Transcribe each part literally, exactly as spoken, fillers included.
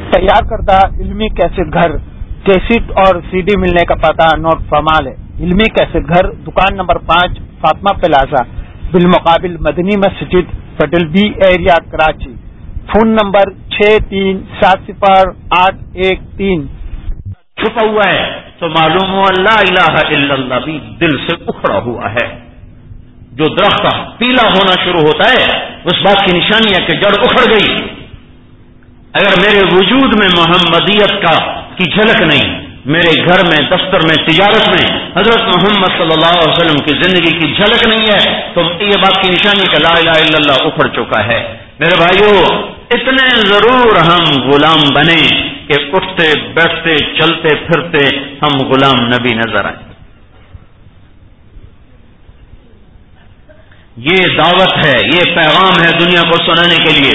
تیار کردہ علمی کیسٹ گھر، کیسٹ اور سی ڈی ملنے کا پتہ نوٹ فرما لے۔ علمی کیسٹ گھر، دکان نمبر پانچ، فاطمہ پلازا، بالمقابل مدنی مسجد، پٹل B area, Karachi. Phone number چھ تین سات صفر آٹھ ایک تین۔ چھپا ہوا ہے تو معلوم ہوا لا الہ الا اللہ بھی دل سے اکھڑا ہوا ہے۔ جو درخت پیلا ہونا شروع ہوتا ہے اس بات کی نشانی ہے کہ جڑ اکھڑ گئی۔ اگر میرے وجود میں محمدیت کا کی جھلک نہیں، میرے گھر میں، دفتر میں، تجارت میں حضرت محمد صلی اللہ علیہ وسلم کی زندگی کی جھلک نہیں ہے تو یہ بات کی نشانی ہے کہ لا الہ الا اللہ اکھڑ چکا ہے۔ میرے بھائیو، اتنے ضرور ہم غلام بنے کہ اٹھتے بیٹھتے چلتے پھرتے ہم غلام نبی نظر آئیں۔ یہ دعوت ہے، یہ پیغام ہے دنیا کو سنانے کے لیے۔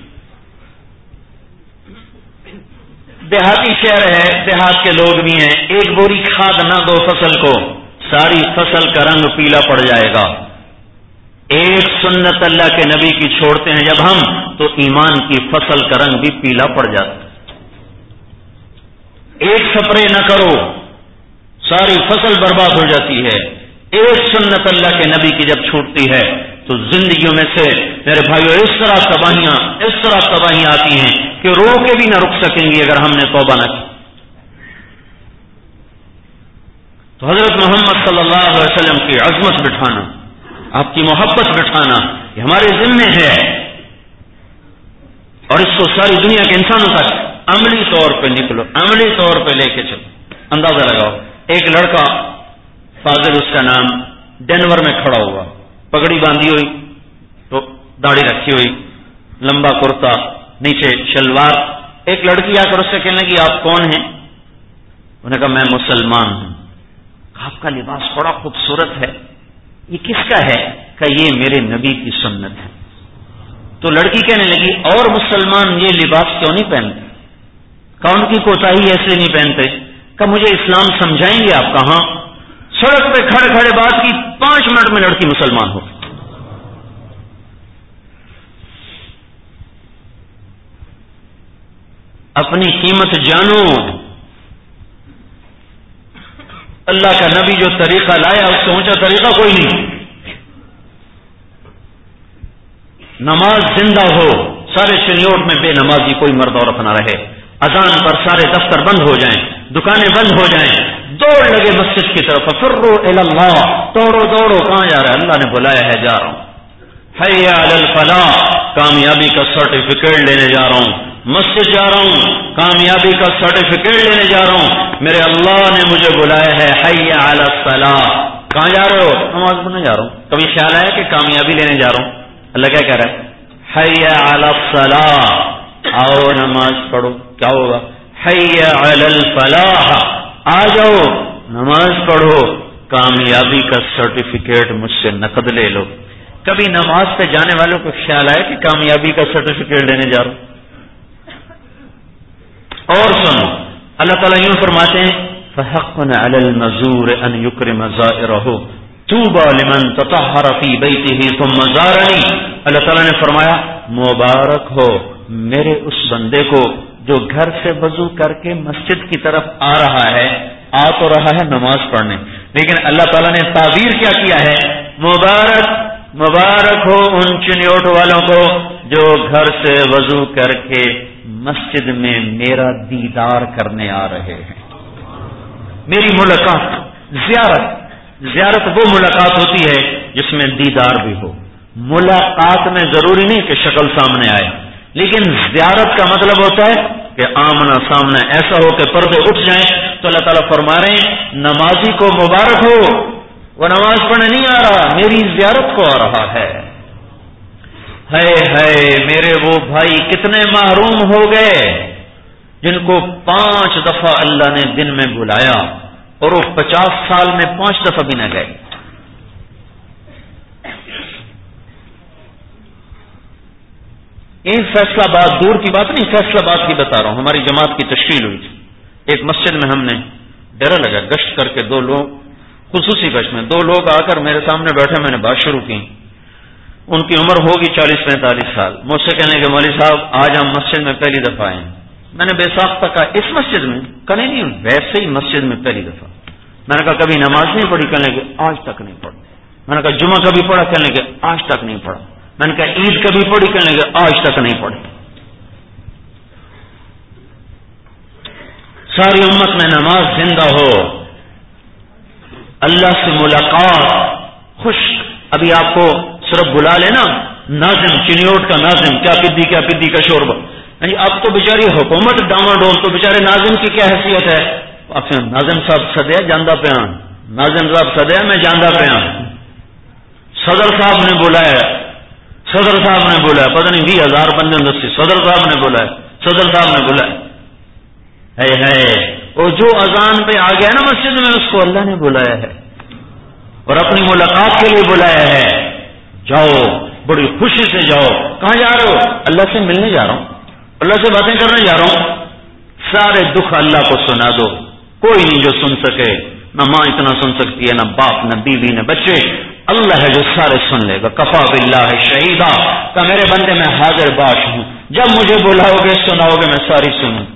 دیہاتی شہر ہے، دیہات کے لوگ بھی ہیں، ایک بوری کھاد نہ دو فصل کو، ساری فصل کا رنگ پیلا پڑ جائے گا۔ ایک سنت اللہ کے نبی کی چھوڑتے ہیں جب ہم تو ایمان کی فصل کا رنگ بھی پیلا پڑ جاتا ہے۔ ایک سپرے نہ کرو، ساری فصل برباد ہو جاتی ہے۔ ایک سنت اللہ کے نبی کی جب چھوٹتی ہے تو زندگیوں میں سے میرے بھائیو اس طرح تباہیاں اس طرح تباہیاں آتی ہیں کہ رو کے بھی نہ رک سکیں گی اگر ہم نے توبہ نہ کی۔ تو حضرت محمد صلی اللہ علیہ وسلم کی عظمت بٹھانا، آپ کی محبت بٹھانا یہ ہمارے ذمے ہے، اور اس کو ساری دنیا کے انسانوں تک عملی طور پہ نکلو، عملی طور پہ لے کے چلو۔ اندازہ لگاؤ، ایک لڑکا فاضل اس کا نام، ڈینور میں کھڑا ہوا، پگڑی باندھی ہوئی تو داڑھی رکھی ہوئی، لمبا کرتا، نیچے شلوار۔ ایک لڑکی آ کر اس سے کہنے لگی آپ کون ہیں؟ انہوں نے کہا میں مسلمان ہوں۔ آپ کا لباس بڑا خوبصورت ہے، یہ کس کا ہے؟ کہ یہ میرے نبی کی سنت ہے۔ تو لڑکی کہنے لگی اور مسلمان یہ لباس کیوں نہیں پہنتے؟ کہ ان کی کوتاہی ایسے نہیں پہنتے۔ کہ مجھے اسلام سمجھائیں گے آپ؟ کہاں؟ سڑک پہ کھڑے کھڑے بات کی، پانچ منٹ میں لڑکی مسلمان ہو۔ اپنی قیمت جانو، اللہ کا نبی جو طریقہ لایا اس سے اونچا طریقہ کوئی نہیں۔ نماز زندہ ہو، سارے شنیوٹ میں بے نمازی کوئی مرد عورت نہ رہے، اذان پر سارے دفتر بند ہو جائیں، دکانیں بند ہو جائیں، دوڑ لگے مسجد کی طرف، فرو الی اللہ، دوڑو دوڑو، کہاں جا رہا ہے؟ اللہ نے بلایا ہے، جا رہا ہوں۔ حی علی الفلاح، کامیابی کا سرٹیفکیٹ لینے جا رہا ہوں، مسجد جا رہا ہوں، کامیابی کا سرٹیفکیٹ لینے جا رہا ہوں، میرے اللہ نے مجھے بلایا ہے۔ حی علی الصلاح، کہاں جا رہے ہو؟ نماز پڑھنے جا رہا ہوں۔ کبھی خیال آیا کہ کامیابی لینے جا رہا ہوں؟ اللہ کیا کہہ رہا ہے؟ حی علی الصلاح، آؤ نماز پڑھو۔ کیا ہوگا؟ حی علی الفلاح، آ جاؤ نماز پڑھو، کامیابی کا سرٹیفکیٹ مجھ سے نقد لے لو۔ کبھی نماز پہ جانے والوں کو خیال آیا کہ کامیابی کا سرٹیفکیٹ لینے جا رہا ہوں؟ اور سنو، اللہ تعالیٰ یوں فرماتے ہیں فَحَقٌّ عَلَى الْمَزُورِ أَنْ يُكْرِمَ زَائِرَهُ طُوبَى لِمَنْ تَطَهَّرَ فِي بَيْتِهِ ثُمَّ زَارَنِي۔ اللہ تعالیٰ نے فرمایا مبارک ہو میرے اس بندے کو جو گھر سے وضو کر کے مسجد کی طرف آ رہا ہے، آ تو رہا ہے نماز پڑھنے، لیکن اللہ تعالیٰ نے تعبیر کیا کیا ہے؟ مبارک مبارک ہو ان چنیوٹ والوں کو جو گھر سے وضو کر کے مسجد میں میرا دیدار کرنے آ رہے ہیں، میری ملاقات۔ زیارت زیارت وہ ملاقات ہوتی ہے جس میں دیدار بھی ہو۔ ملاقات میں ضروری نہیں کہ شکل سامنے آئے، لیکن زیارت کا مطلب ہوتا ہے کہ آمنا سامنا ایسا ہو کہ پردے اٹھ جائیں۔ تو اللہ تعالیٰ فرما رہے ہیں نمازی کو مبارک ہو، وہ نماز پڑھنے نہیں آ رہا، میری زیارت کو آ رہا ہے۔ ہے ہے میرے وہ بھائی کتنے محروم ہو گئے جن کو پانچ دفعہ اللہ نے دن میں بلایا اور وہ پچاس سال میں پانچ دفعہ بھی نہ گئے۔ یہ فیصلہ آباد دور کی بات نہیں، فیصلہ آباد کی بتا رہا ہوں۔ ہماری جماعت کی تشکیل ہوئی تھی، ایک مسجد میں ہم نے ڈیرا لگا، گشت کر کے دو لوگ، خصوصی گشت میں دو لوگ آ کر میرے سامنے بیٹھے، میں نے بات شروع کی۔ ان کی عمر ہوگی چالیس پینتالیس سال، مجھ سے کہنے کہ مولوی صاحب آج ہم مسجد میں پہلی دفعہ آئے ہیں، میں نے بے ساختہ کہا اس مسجد میں؟ کہنے نہیں ویسے ہی مسجد میں پہلی دفعہ. میں نے کہا کبھی نماز نہیں پڑھی؟ کہنے لگے آج تک نہیں پڑھی. میں نے کہا جمعہ کبھی پڑھا؟ کہنے لگے آج تک نہیں پڑھا. میں نے کہا عید کبھی پڑھی؟ کہنے لگے آج تک نہیں پڑھی. ساری امت میں نماز زندہ ہو، اللہ سے ملاقات، خوش. ابھی آپ کو صرف بلا لینا ناظم چنیوٹ کا ناظم، کیا پدی کیا پدی کا شوربہ. اب تو بیچاری حکومت ڈاما ڈول، تو بیچارے ناظم کی کیا حیثیت ہے؟ ناظم صاحب سدیا جاندہ پہ آن، ناظم صاحب سدیا میں جاندہ پہ آن. صدر صاحب نے بلایا، صدر صاحب نے بلایا، پتہ نہیں بھی ہزار بندے دستی صدر صاحب نے بلایا، صدر صاحب نے بلایا. ہے ہے وہ جو اذان پہ آ گیا نا مسجد میں، اس کو اللہ نے بلایا ہے اور اپنی ملاقات کے لیے بلایا ہے. جاؤ بڑی خوشی سے جاؤ. کہاں جا رہے ہو؟ اللہ سے ملنے جا رہا ہوں، اللہ سے باتیں کرنے جا رہا ہوں. سارے دکھ اللہ کو سنا دو. کوئی نہیں جو سن سکے، نہ ماں اتنا سن سکتی ہے، نہ باپ، نہ بیوی، نہ بچے. اللہ ہے جو سارے سن لے گا. کفا باللہ شہیدا، کہ میرے بندے میں حاضر باش ہوں، جب مجھے بلاؤ گے سناؤ گے میں ساری سنوں.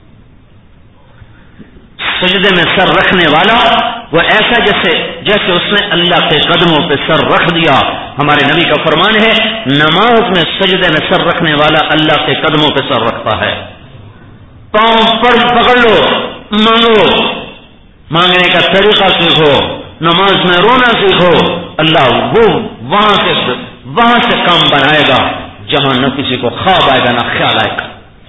سجدے میں سر رکھنے والا وہ ایسا جیسے جیسے اس نے اللہ کے قدموں پہ سر رکھ دیا. ہمارے نبی کا فرمان ہے نماز میں سجدے میں سر رکھنے والا اللہ کے قدموں پہ سر رکھتا ہے. پاؤں پر پکڑ لو، مانگو، مانگنے کا طریقہ سیکھو، نماز میں رونا سیکھو. اللہ وہ وہاں سے وہاں سے کام بنائے گا جہاں نہ کسی کو خواب آئے گا نہ خیال آئے گا.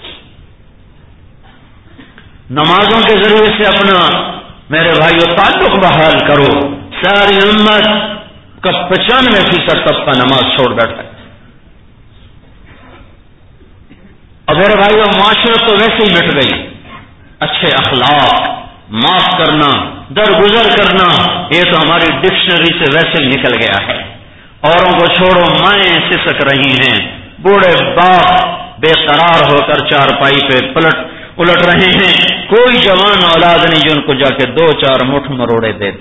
نمازوں کے ذریعے سے اپنا میرے بھائیو تعلق بحال کرو. ساری امت کا پچانوے فیصد طبقہ نماز چھوڑ بیٹھا ہے. اور میرے بھائیو معاشرت تو ویسے ہی مٹ گئی. اچھے اخلاق، معاف کرنا، درگزر کرنا، یہ تو ہماری ڈکشنری سے ویسے ہی نکل گیا ہے. اوروں کو چھوڑو، مائیں سسک رہی ہیں، بوڑھے باپ بے قرار ہو کر چارپائی پہ پلٹ الٹ رہے ہیں. کوئی جوان اولاد نہیں جو ان کو جا کے دو چار مٹھ مروڑے دے.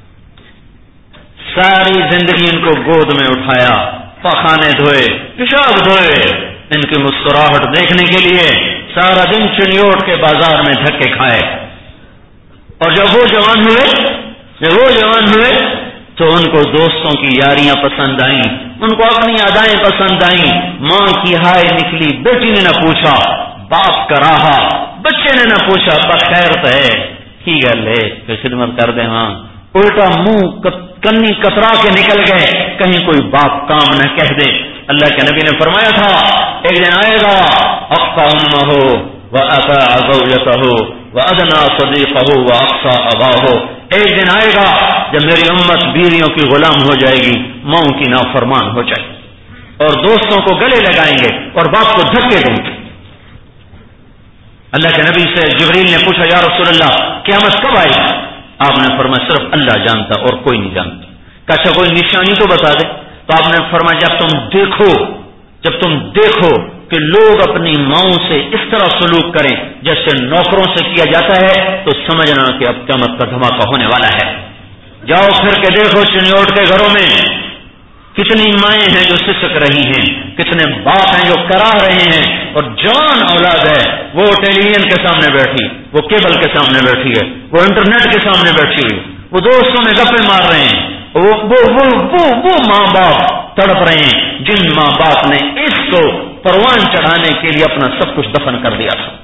ساری زندگی ان کو گود میں اٹھایا، پخانے دھوئے، پیشاب دھوئے. ان کی مسکراہٹ دیکھنے کے لیے سارا دن چنیوٹ کے بازار میں دھکے کھائے. اور جب وہ جوان ہوئے جب وہ جوان ہوئے تو ان کو دوستوں کی یاریاں پسند آئیں، ان کو اپنی ادائیں پسند آئیں. ماں کی ہائے نکلی، بیٹی نے نہ پوچھا، باپ کا راہا، بچے نے نہ پوچھا بخیر تو ہے کی گل ہے کہ خدمت کر دیں. ہاں الٹا منہ کنی کترا کے نکل گئے کہیں کوئی باپ کام نہ کہہ دے. اللہ کے نبی نے فرمایا تھا ایک دن آئے گا اقصى امه واطاع زوجته وادنى صديقه واقصى اباه. ایک دن آئے گا جب میری امت بیویوں کی غلام ہو جائے گی، ماؤں کی نافرمان ہو جائے گی اور دوستوں کو گلے لگائیں گے اور باپ کو دھکے دیں گے. اللہ کے نبی سے جبریل نے پوچھا یا رسول اللہ قیامت کب آئے گی؟ آپ نے فرمایا صرف اللہ جانتا اور کوئی نہیں جانتا. کہ اچھا کوئی نشانی تو بتا دے. تو آپ نے فرمایا جب تم دیکھو جب تم دیکھو کہ لوگ اپنی ماؤں سے اس طرح سلوک کریں جیسے نوکروں سے کیا جاتا ہے تو سمجھنا کہ اب قیامت کا دھماکہ ہونے والا ہے. جاؤ پھر کے دیکھو چنیوٹ کے گھروں میں کتنی مائیں ہیں جو سسک رہی ہیں، کتنے باپ ہیں جو کرا رہے ہیں، اور جوان اولاد ہے وہ ٹیلی ویژن کے سامنے بیٹھی، وہ کیبل کے سامنے بیٹھی ہے، وہ انٹرنیٹ کے سامنے بیٹھی ہوئی، وہ دوستوں میں گپے مار رہے ہیں. وہ وہ وہ وہ وہ ماں باپ تڑپ رہے ہیں جن ماں باپ نے اس کو پروان چڑھانے کے لیے اپنا سب کچھ دفن کر دیا تھا.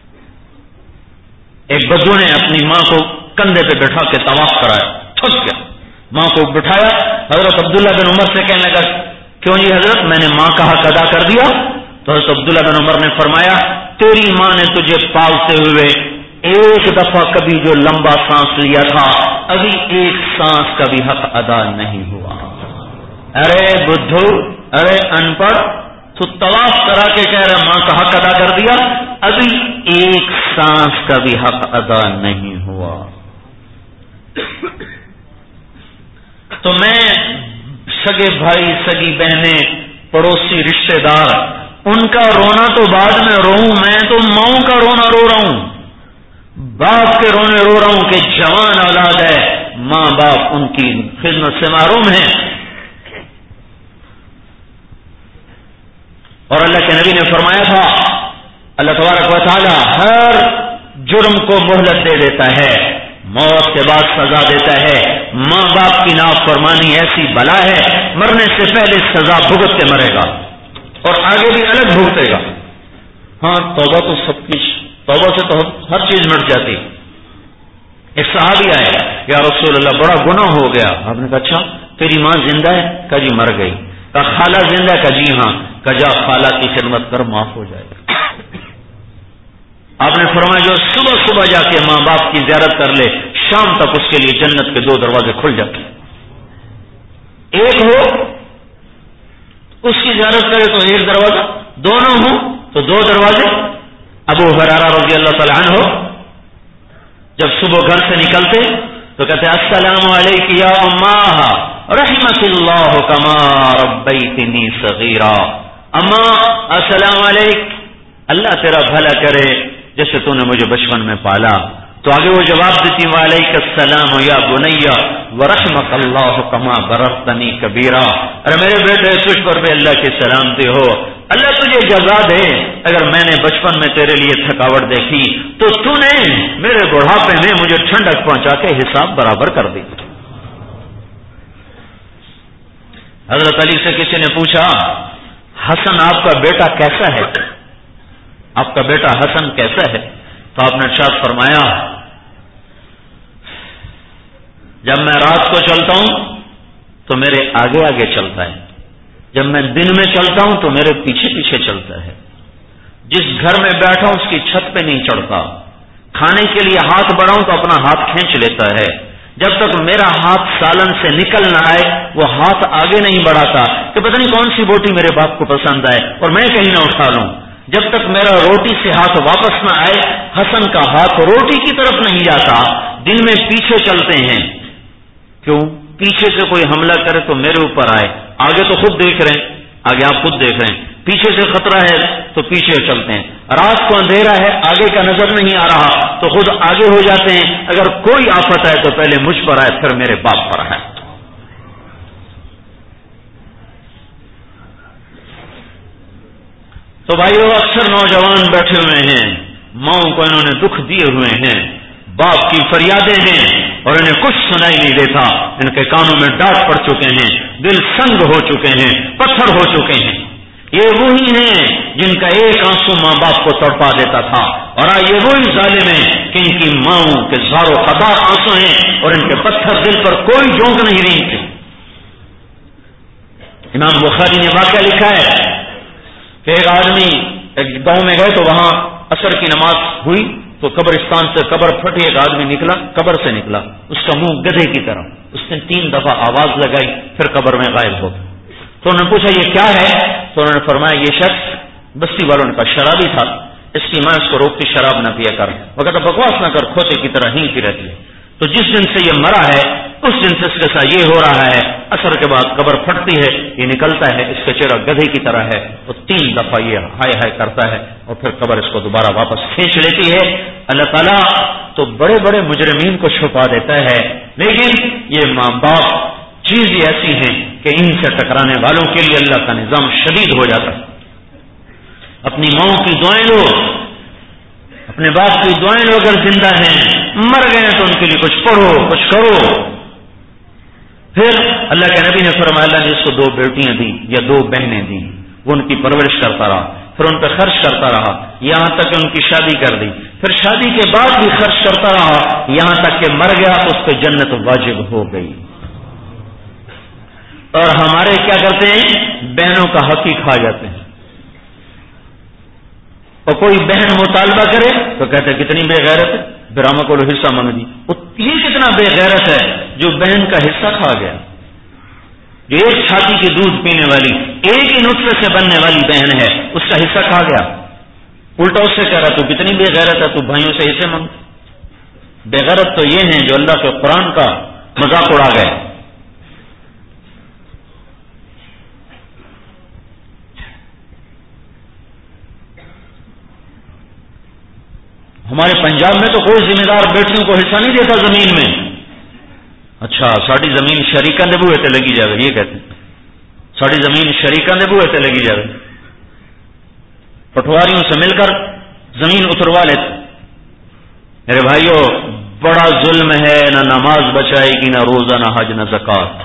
ایک بدو نے اپنی ماں کو کندھے پہ بٹھا کے طواف کرایا، تھک گیا، ماں کو بٹھایا. حضرت عبداللہ بن عمر سے کہنے لگا کیوں جی حضرت میں نے ماں کا حق ادا کر دیا؟ تو حضرت عبداللہ بن عمر نے فرمایا تیری ماں نے تجھے پالتے ہوئے ایک دفعہ کبھی جو لمبا سانس لیا تھا ابھی ایک سانس کا بھی حق ادا نہیں ہوا. ارے بدھو، ارے ان پڑھ، تو طواف کرا کے کہہ رہا ماں کا حق ادا کر دیا، ابھی ایک سانس کا بھی حق ادا نہیں ہوا. تو میں سگے بھائی، سگی بہنیں، پڑوسی، رشتہ دار، ان کا رونا تو بعد میں روؤں، میں تو ماؤں کا رونا رو رہا ہوں، باپ کے رونے رو رہا ہوں کہ جوان اولاد ہے، ماں باپ ان کی خدمت سے محروم ہیں. اور اللہ کے نبی نے فرمایا تھا اللہ تبارک و تعالی ہر جرم کو مہلت دے دیتا ہے، موت کے بعد سزا دیتا ہے. ماں باپ کی نافرمانی ایسی بلا ہے، مرنے سے پہلے سزا بھگت کے مرے گا اور آگے بھی الگ بھگتے گا. ہاں توبہ تو سب کی، توبہ سے تو ہر چیز مٹ جاتی. ایک صحابی آئے، یا رسول اللہ بڑا گناہ ہو گیا. آپ نے کہا اچھا تیری ماں زندہ ہے؟ کہا جی مر گئی. کہا خالہ زندہ ہے؟ کہا جی ہاں. کہا جا خالہ کی خدمت کر، معاف ہو جائے گا. آپ نے فرمایا جو صبح صبح جا کے ماں باپ کی زیارت کر لے، شام تک اس کے لیے جنت کے دو دروازے کھل جاتے ہیں. ایک ہو اس کی زیارت کرے تو ایک دروازہ، دونوں ہوں تو دو دروازے. ابو ہریرہ رضی اللہ تعالی عنہ جب صبح گھر سے نکلتے تو کہتے السلام علیک یا اماں رحمت اللہ کما ربیتنی صغیرا. اما السلام علیک، اللہ تیرا بھلا کرے جیسے تو نے مجھے بچپن میں پالا. تو آگے وہ جواب دیتی وعلیک السلام یا بنیا ورحمت اللہ کما بررتنی کبیرا. ارے میرے بیٹے تجھ پر بھی اللہ کی سلامتی ہو، اللہ تجھے جزا دے. اگر میں نے بچپن میں تیرے لیے تھکاوٹ دیکھی تو تو نے میرے بڑھاپے میں مجھے ٹھنڈک پہنچا کے حساب برابر کر دی. حضرت علی سے کسی نے پوچھا حسن آپ کا بیٹا کیسا ہے، آپ کا بیٹا حسن کیسا ہے؟ تو آپ نے ارشاد فرمایا جب میں رات کو چلتا ہوں تو میرے آگے آگے چلتا ہے، جب میں دن میں چلتا ہوں تو میرے پیچھے پیچھے چلتا ہے. جس گھر میں بیٹھا ہوں اس کی چھت پہ نہیں چڑھتا، کھانے کے لیے ہاتھ بڑھاؤں تو اپنا ہاتھ کھینچ لیتا ہے. جب تک میرا ہاتھ سالن سے نکل نہ آئے وہ ہاتھ آگے نہیں بڑھاتا کہ پتہ نہیں کون سی بوٹی میرے باپ کو پسند آئے اور میں کہیں نہ اٹھا لوں. جب تک میرا روٹی سے ہاتھ واپس نہ آئے حسن کا ہاتھ روٹی کی طرف نہیں جاتا. دن میں پیچھے چلتے ہیں، کیوں؟ پیچھے سے کوئی حملہ کرے تو میرے اوپر آئے. آگے تو خود دیکھ رہے ہیں، آگے آپ خود دیکھ رہے ہیں، پیچھے سے خطرہ ہے تو پیچھے چلتے ہیں. رات کو اندھیرا ہے آگے کا نظر نہیں آ رہا تو خود آگے ہو جاتے ہیں. اگر کوئی آفت آئے تو پہلے مجھ پر آئے پھر میرے باپ پر آئے. تو بھائیو اکثر نوجوان بیٹھے ہوئے ہیں، ماؤں کو انہوں نے دکھ دیے ہوئے ہیں، باپ کی فریادیں ہیں اور انہیں کچھ سنائی نہیں دیتا. ان کے کانوں میں ڈانٹ پڑ چکے ہیں، دل سنگ ہو چکے ہیں، پتھر ہو چکے ہیں. یہ وہی ہیں جن کا ایک آنسو ماں باپ کو تڑپا دیتا تھا، اور آج یہ وہی ظالم ہیں کہ ان کی ماؤں کے زار و قطار آنسو ہیں اور ان کے پتھر دل پر کوئی جونک نہیں رینگتے. امام بخاری نے واقعہ لکھا ہے کہ ایک آدمی ایک گاؤں میں گئے تو وہاں عصر کی نماز ہوئی تو قبرستان سے قبر پھٹی، ایک آدمی نکلا، قبر سے نکلا، اس کا منہ گدھے کی طرح. اس نے تین دفعہ آواز لگائی پھر قبر میں غائب ہو گیا. تو انہوں نے پوچھا یہ کیا ہے؟ تو انہوں نے فرمایا یہ شخص بستی والوں نے کہا شرابی تھا، اس کی ماں اس کو روکتی شراب نہ پیا کر، وہ کہتا بکواس نہ کر، کھوتے کی طرح ہینگتی رہتی ہے. تو جس دن سے یہ مرا ہے اس دن سے اس کے ساتھ یہ ہو رہا ہے. اثر کے بعد قبر پھٹتی ہے، یہ نکلتا ہے، اس کا چہرہ گدھے کی طرح ہے، تو تین دفعہ یہ ہائے ہائے کرتا ہے اور پھر قبر اس کو دوبارہ واپس کھینچ لیتی ہے. اللہ تعالیٰ تو بڑے بڑے مجرمین کو چھپا دیتا ہے، لیکن یہ ماں باپ چیز ایسی ہیں کہ ان سے ٹکرانے والوں کے لیے اللہ کا نظام شدید ہو جاتا ہے. اپنی ماں کی دعائیں لو، اپنے باپ کی دعائیں لو. اگر زندہ ہیں، مر گئے تو ان کے لیے کچھ پڑھو، کچھ کرو. پھر اللہ کے نبی نے فرمایا اللہ نے اس کو دو بیٹیاں دی یا دو بہنیں دی، وہ ان کی پرورش کرتا رہا، پھر ان پہ خرچ کرتا رہا یہاں تک کہ ان کی شادی کر دی، پھر شادی کے بعد بھی خرچ کرتا رہا یہاں تک کہ مر گیا تو اس پہ جنت واجب ہو گئی. اور ہمارے کیا کرتے ہیں؟ بہنوں کا حق ہی کھا جاتے ہیں. اور کوئی بہن مطالبہ کرے تو کہتے ہیں کتنی بے غیرت ہے، برامہ کو حصہ مانگ دی. یہ کتنا بے غیرت ہے جو بہن کا حصہ کھا گیا. جو ایک چھاتی کی دودھ پینے والی، ایک ہی نطفے سے بننے والی بہن ہے، اس کا حصہ کھا گیا. الٹا اس سے کہہ رہا تو کتنی بے غیرت ہے، تو بھائیوں سے حصے مانگ. بے غیرت تو یہ ہیں جو اللہ کے قرآن کا مذاق اڑا گئے. ہمارے پنجاب میں تو کوئی ذمہ دار بیٹیوں کو حصہ نہیں دیتا زمین میں. اچھا ساری زمین شریکاں دے بوئے تے لگی جائے، یہ کہتے ہیں ساری زمین شریکاں دے بوئے تے لگی جائے. پٹواریوں سے مل کر زمین اتروا لیتے. میرے بھائیوں بڑا ظلم ہے، نہ نماز بچائے گی، نہ روزہ، نہ حج، نہ زکات.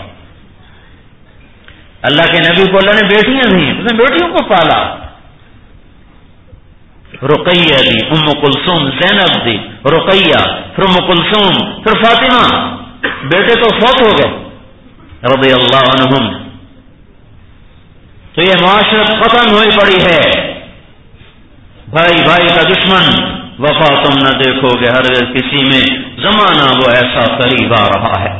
اللہ کے نبی کو اللہ نے بیٹیاں دی، اس نے بیٹیوں کو پالا. رقیہ دی، ام کلثوم، زینب دی، رقیہ، پھر ام کلثوم، پھر فاطمہ. بیٹے تو فوت ہو گئے رضی اللہ عنہم. تو یہ معاشرت ختم ہوئی پڑی ہے. بھائی بھائی کا دشمن، وفا تم نہ دیکھو گے ہر کسی میں، زمانہ وہ ایسا قریب آ رہا ہے.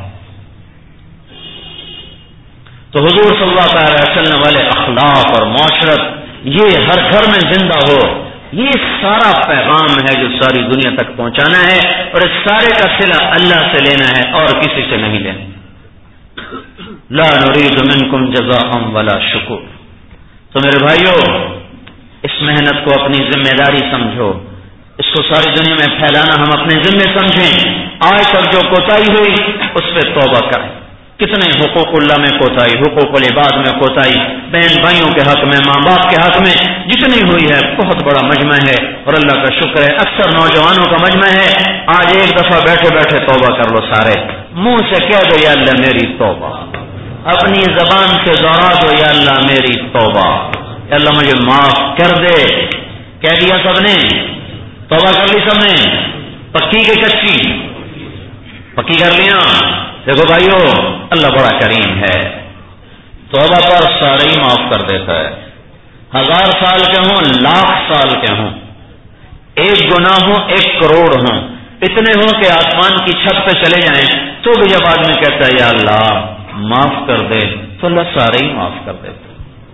تو حضور صلی اللہ علیہ وسلم والے اخلاق اور معاشرت یہ ہر گھر میں زندہ ہو، یہ سارا پیغام ہے جو ساری دنیا تک پہنچانا ہے، اور اس سارے کا صلہ اللہ سے لینا ہے اور کسی سے نہیں لینا. لا نريد منکم جزاء ولا شکر. تو میرے بھائیوں اس محنت کو اپنی ذمہ داری سمجھو، اس کو ساری دنیا میں پھیلانا ہم اپنے ذمہ سمجھیں. آج تک جو کوتاہی ہوئی اس پہ توبہ کریں. کتنے حقوق اللہ میں کوتاہی، حقوق العباد میں کوتاہی، بہن بھائیوں کے حق میں، ماں باپ کے حق میں جتنی ہوئی ہے بہت بڑا مجمع ہے، اور اللہ کا شکر ہے اکثر نوجوانوں کا مجمع ہے. آج ایک دفعہ بیٹھے بیٹھے توبہ کر لو، سارے منہ سے کہہ دو یا اللہ میری توبہ، اپنی زبان سے دوہرا دو یا اللہ میری توبہ، یا اللہ مجھے معاف کر دے. کہہ دیا سب نے، توبہ کر لی سب نے، پکی کے کچی، پکی کر لیا. دیکھو بھائیو اللہ بڑا کریم ہے، توبہ پر سارے ہی معاف کر دیتا ہے. ہزار سال کے ہوں، لاکھ سال کے ہوں، ایک گناہ ہو ایک کروڑ ہوں، اتنے ہوں کہ آسمان کی چھت پہ چلے جائیں تو بھی جب آدمی کہتا ہے یا اللہ معاف کر دے تو اللہ سارے ہی معاف کر دیتا.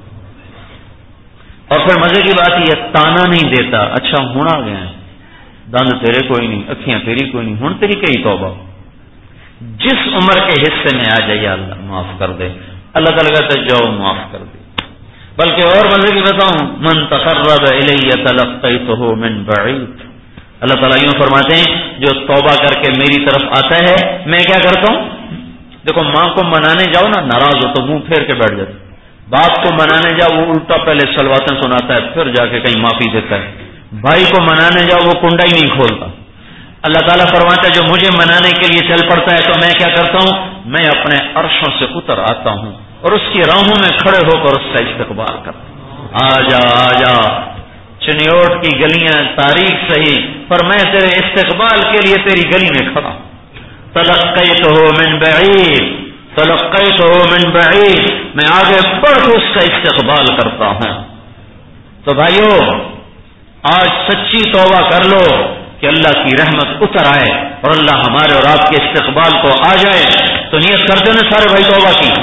اور پھر مزے کی بات یہ تانا نہیں دیتا، اچھا ہوں آ گیا، دند تیرے کوئی نہیں، اکھیاں تیری کوئی نہیں، ہوں تیری کئی توبہ. جس عمر کے حصے میں آ جائے اللہ معاف کر دے، اللہ تعالیٰ کہتا ہے جاؤ معاف کر دے. بلکہ اور مزے کی بتاؤں، من تقرب الی تلقیتہ من بعید. اللہ تعالیٰ یوں فرماتے ہیں جو توبہ کر کے میری طرف آتا ہے میں کیا کرتا ہوں. دیکھو ماں کو منانے جاؤ نا، ناراض ہو تو منہ پھیر کے بیٹھ جاتا. باپ کو منانے جاؤ وہ الٹا پہلے سلواتیں سناتا ہے پھر جا کے کہیں معافی دیتا ہے. بھائی کو منانے جاؤ وہ کنڈا ہی نہیں کھولتا. اللہ تعالیٰ فرماتا ہے جو مجھے منانے کے لیے چل پڑتا ہے تو میں کیا کرتا ہوں، میں اپنے عرشوں سے اتر آتا ہوں اور اس کی راہوں میں کھڑے ہو کر اس کا استقبال کرتا ہوں. آ جا آ جا چنیوٹ کی گلیاں تاریخ صحیح پر میں تیرے استقبال کے لیے تیری گلی میں کھڑا ہوں. تلقیتہ من بعید، تلقیتہ من بعید، میں آگے بڑھ کے اس کا استقبال کرتا ہوں. تو بھائیو آج سچی توبہ کر لو کہ اللہ کی رحمت اتر آئے اور اللہ ہمارے اور آپ کے استقبال کو آ جائے. تو نیت کرتے نا سارے بھائی توبہ کی،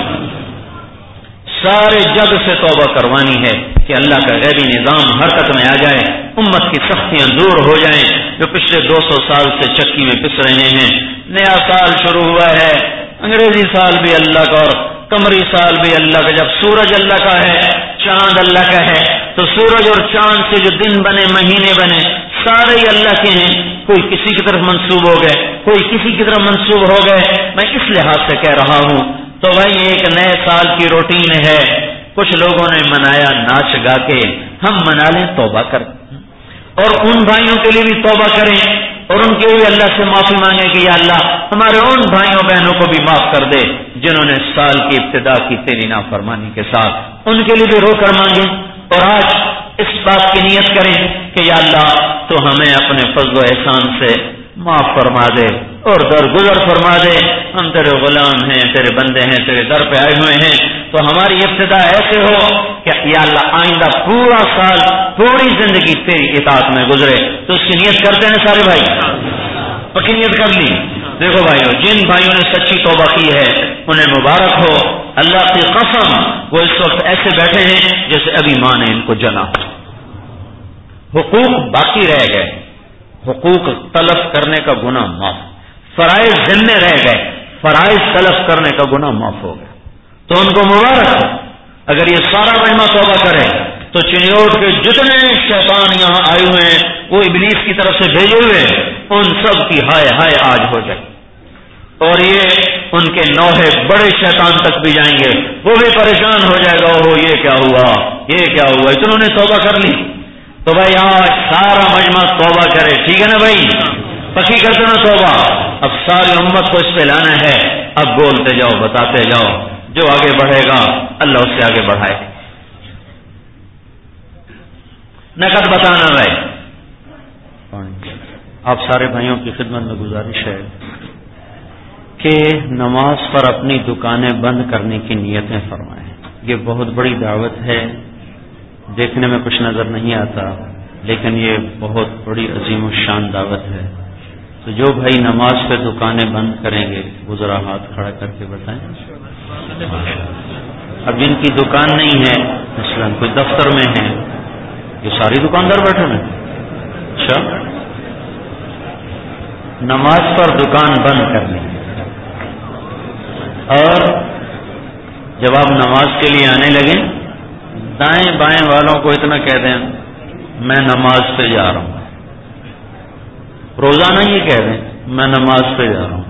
سارے جگ سے توبہ کروانی ہے کہ اللہ کا غیبی نظام حرکت میں آ جائے، امت کی سختیاں دور ہو جائیں جو پچھلے دو سو سال سے چکی میں پس رہے ہیں. نیا سال شروع ہوا ہے، انگریزی سال بھی اللہ کا اور قمری سال بھی اللہ کا. جب سورج اللہ کا ہے، چاند اللہ کا ہے، تو سورج اور چاند سے جو دن بنے، مہینے بنے، سارے ہی اللہ کے ہیں. کوئی کسی کی طرف منسوب ہو گئے، کوئی کسی کی طرف منسوب ہو گئے. میں اس لحاظ سے کہہ رہا ہوں تو بھائی ایک نئے سال کی روٹین ہے. کچھ لوگوں نے منایا ناچ گا کے، ہم منا لیں توبہ کر، اور ان بھائیوں کے لیے بھی توبہ کریں اور ان کے لیے اللہ سے معافی مانگیں کہ یا اللہ ہمارے ان بھائیوں بہنوں کو بھی معاف کر دے جنہوں نے سال کی ابتدا کی تیری نافرمانی کے ساتھ، ان کے لیے بھی رو کر مانگیں. اور آج اس بات کی نیت کریں کہ یا اللہ تو ہمیں اپنے فضل و احسان سے معاف فرما دے اور درگزر فرما دے. ہم تیرے غلام ہیں، تیرے بندے ہیں، تیرے در پہ آئے ہوئے ہیں. تو ہماری ابتدا ایسے ہو کہ یا اللہ آئندہ پورا سال، پوری زندگی تیری اطاعت میں گزرے. تو اس کی نیت کرتے ہیں سارے بھائی، پکی نیت کر لی. دیکھو بھائیو جن بھائیوں نے سچی توبہ کی ہے انہیں مبارک ہو. اللہ کی قسم وہ اس وقت ایسے بیٹھے ہیں جیسے ابھی ماں نے ان کو جنا. حقوق باقی رہ گئے، حقوق تلف کرنے کا گناہ معاف، فرائض ذمے رہ گئے، فرائض تلف کرنے کا گناہ معاف ہو گیا. تو ان کو مبارک ہو. اگر یہ سارا مجمع توبہ کرے تو چنیوٹ کے جتنے شیطان یہاں آئے ہوئے ہیں وہ ابلیس کی طرف سے بھیجے ہوئے ان سب کی ہائے ہائے آج ہو جائے. اور یہ ان کے نوحے بڑے شیطان تک بھی جائیں گے، وہ بھی پریشان ہو جائے گا، اوہ یہ کیا ہوا، یہ کیا ہوا، اتنوں نے توبہ کر لی. تو بھائی آج سارا مجمع توبہ کرے، ٹھیک ہے نا بھائی، پکی کرتے نا توبہ. اب ساری امت کو اس پہ لانا ہے. اب بولتے جاؤ، بتاتے جاؤ، جو آگے بڑھے گا اللہ اس سے آگے بڑھائے. نقد بتانا رہے. آپ سارے بھائیوں کی خدمت میں گزارش ہے کہ نماز پر اپنی دکانیں بند کرنے کی نیتیں فرمائیں. یہ بہت بڑی دعوت ہے، دیکھنے میں کچھ نظر نہیں آتا، لیکن یہ بہت بڑی عظیم الشان دعوت ہے. تو جو بھائی نماز پہ دکانیں بند کریں گے وہ ذرا ہاتھ کھڑا کر کے بتائیں. اب جن کی دکان نہیں ہے، مثلا کوئی دفتر میں ہے، یہ ساری دکاندار بیٹھے ہیں. اچھا، نماز پر دکان بند کرنی. اور جب آپ نماز کے لیے آنے لگیں، دائیں بائیں والوں کو اتنا کہہ دیں میں نماز پہ جا رہا ہوں. روزانہ یہ کہہ دیں میں نماز پہ جا رہا ہوں.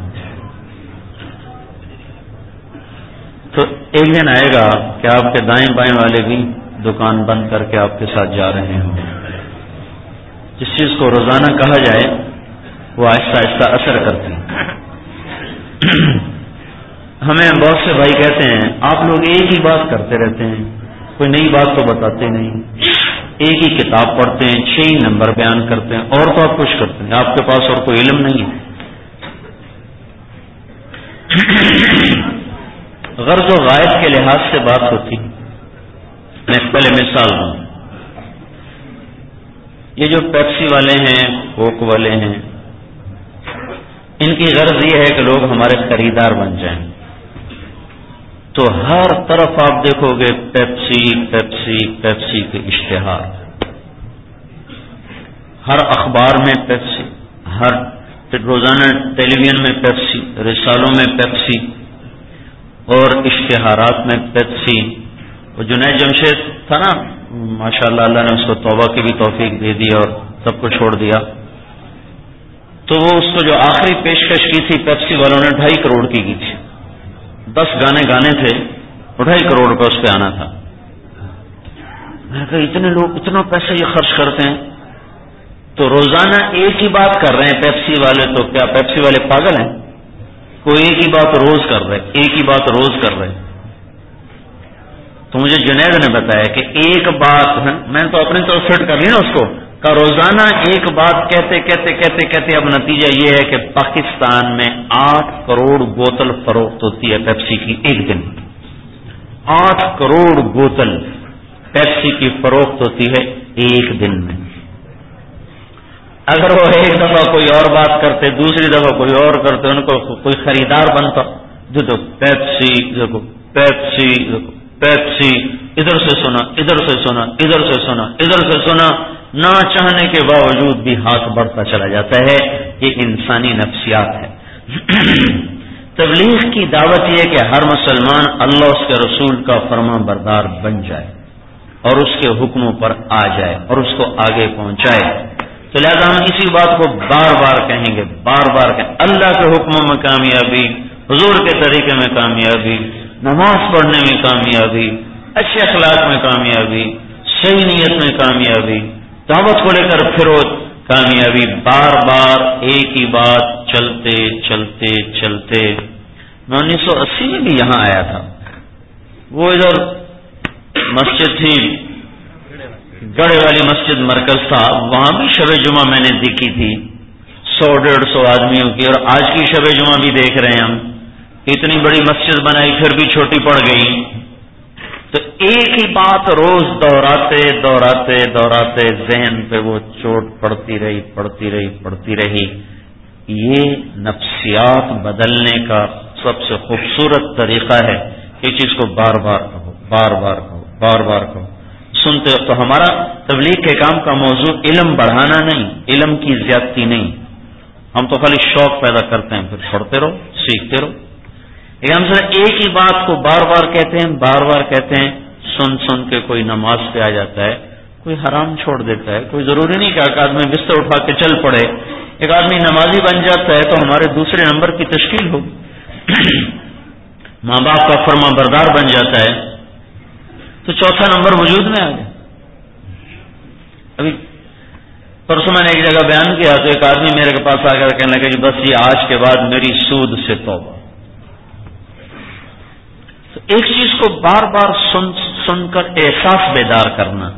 تو ایک دن آئے گا کہ آپ کے دائیں بائیں والے بھی دکان بند کر کے آپ کے ساتھ جا رہے ہوں. جس چیز کو روزانہ کہا جائے وہ آہستہ آہستہ اثر کرتی ہے. ہمیں بہت سے بھائی کہتے ہیں آپ لوگ ایک ہی بات کرتے رہتے ہیں، کوئی نئی بات تو بتاتے نہیں، ایک ہی کتاب پڑھتے ہیں، چھ ہی نمبر بیان کرتے ہیں، اور تو آپ کچھ کرتے ہیں، آپ کے پاس اور کوئی علم نہیں ہے. غرض و غائب کے لحاظ سے بات ہوتی. میں پہلے مثال دوں. یہ جو پیپسی والے ہیں، کوک والے ہیں، ان کی غرض یہ ہے کہ لوگ ہمارے خریدار بن جائیں. تو ہر طرف آپ دیکھو گے پیپسی پیپسی پیپسی کے اشتہار، ہر اخبار میں پیپسی، ہر روزانہ ٹیلی ویژن میں پیپسی، رسالوں میں پیپسی، اور اشتہارات میں پیپسی. وہ جنید جمشید تھا نا، ماشاءاللہ اللہ نے اس کو توبہ کی بھی توفیق دے دی اور سب کو چھوڑ دیا. تو وہ اس کو جو آخری پیشکش کی تھی پیپسی والوں نے ڈھائی کروڑ کی کی تھی. دس گانے گانے تھے، ڈھائی کروڑ روپے اس پہ آنا تھا. میں نے کہا اتنے لوگ اتنا پیسہ یہ خرچ کرتے ہیں، تو روزانہ ایک ہی بات کر رہے ہیں پیپسی والے. تو کیا پیپسی والے پاگل ہیں؟ کوئی ایک ہی بات روز کر رہے، ایک ہی بات روز کر رہے. تو مجھے جنید نے بتایا کہ ایک بات، میں نے تو اپنی طرف فٹ کر لی نا اس کو، کہ روزانہ ایک بات کہتے کہتے کہتے کہتے اب نتیجہ یہ ہے کہ پاکستان میں آٹھ کروڑ بوتل فروخت ہوتی ہے پیپسی کی ایک دن. آٹھ کروڑ بوتل پیپسی کی فروخت ہوتی ہے ایک دن میں. اگر وہ ایک دفعہ کوئی اور بات کرتے، دوسری دفعہ کوئی اور کرتے، ان کو کوئی خریدار بنتا. جو تو پیپسی دیکھو پیپسی دیکھو پیپسی، ادھر سے سنا ادھر سے سنا ادھر سے سنا ادھر سے سنا، نہ چاہنے کے باوجود بھی ہاتھ بڑھتا چلا جاتا ہے. یہ انسانی نفسیات ہے. تبلیغ کی دعوت یہ ہے کہ ہر مسلمان اللہ اس کے رسول کا فرما بردار بن جائے اور اس کے حکموں پر آ جائے اور اس کو آگے پہنچائے. تو لہذا ہم اسی بات کو بار بار کہیں گے، بار بار کہیں. اللہ کے حکموں میں کامیابی، حضور کے طریقے میں کامیابی، نماز پڑھنے میں کامیابی، اچھے اخلاق میں کامیابی، صحیح نیت میں کامیابی، دعوت کو لے کر پھرو کامیابی. بار بار ایک ہی بات چلتے چلتے چلتے. میں انیس سو اسی میں بھی یہاں آیا تھا. وہ ادھر مسجد تھی، گڑھے والی مسجد مرکز تھا، وہاں بھی شب جمعہ میں نے دیکھی تھی سو ڈیڑھ سو آدمیوں کی. اور آج کی شب جمعہ بھی دیکھ رہے ہیں ہم، اتنی بڑی مسجد بنائی پھر بھی چھوٹی پڑ گئی. تو ایک ہی بات روز دہراتے دہراتے دہراتے ذہن پہ وہ چوٹ پڑتی رہی پڑتی رہی پڑتی رہی. یہ نفسیات بدلنے کا سب سے خوبصورت طریقہ ہے. یہ چیز کو بار بار کہو، بار بار کہو، بار بار کہو. سنتے تو ہمارا تبلیغ کے کام کا موضوع علم بڑھانا نہیں، علم کی زیادتی نہیں. ہم تو خالی شوق پیدا کرتے ہیں، پھر پڑھتے رہو، سیکھتے رہو. لیکن ہم سر ایک ہی بات کو بار بار کہتے ہیں، بار بار کہتے ہیں. سن سن کے کوئی نماز پہ آ جاتا ہے، کوئی حرام چھوڑ دیتا ہے. کوئی ضروری نہیں کہ ایک آدمی بستر اٹھا کے چل پڑے. ایک آدمی نمازی بن جاتا ہے تو ہمارے دوسرے نمبر کی تشکیل ہو. ماں باپ کا فرما بردار بن جاتا ہے تو چوتھا نمبر وجود میں آ گیا. ابھی پرسوں میں نے ایک جگہ بیان کیا تو ایک آدمی میرے کے پاس آ کر کہنے لگا کہ بس یہ آج کے بعد میری سود سے توبہ. تو ایک چیز کو بار بار سن سن کر احساس بیدار کرنا،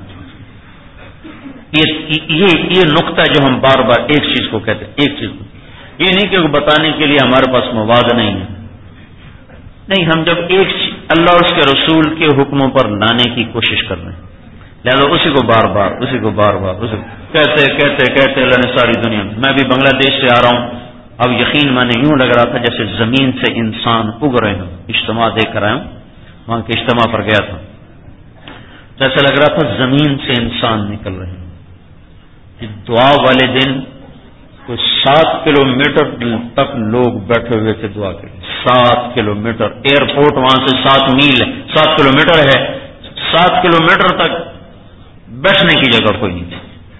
یہ یہ یہ نقطہ جو ہم بار بار ایک چیز کو کہتے ہیں، ایک چیز کو، یہ نہیں کہ بتانے کے لیے ہمارے پاس مواد نہیں ہے. نہیں، ہم جب ایک اللہ اور اس کے رسول کے حکموں پر لانے کی کوشش کر رہے ہیں، لہٰذا اسی کو بار بار اسی کو بار بار اسی کہتے کہتے کہتے اللہ نے ساری دنیا میں. میں بھی بنگلہ دیش سے آ رہا ہوں، اب یقین میں نے یوں لگ رہا تھا جیسے زمین سے انسان اگ رہے ہوں. اجتماع دیکھ کر آیا ہوں، وہاں کے اجتماع پر گیا تھا، جیسے لگ رہا تھا زمین سے انسان نکل رہے ہیں. دعا والے دن کوئی سات کلو میٹر تک لوگ بیٹھے ہوئے تھے دعا کے لیے. سات کلو میٹر ایئرپورٹ وہاں سے سات میل ہے، سات کلو میٹر ہے، سات کلو میٹر تک بیٹھنے کی جگہ کوئی نہیں تھی.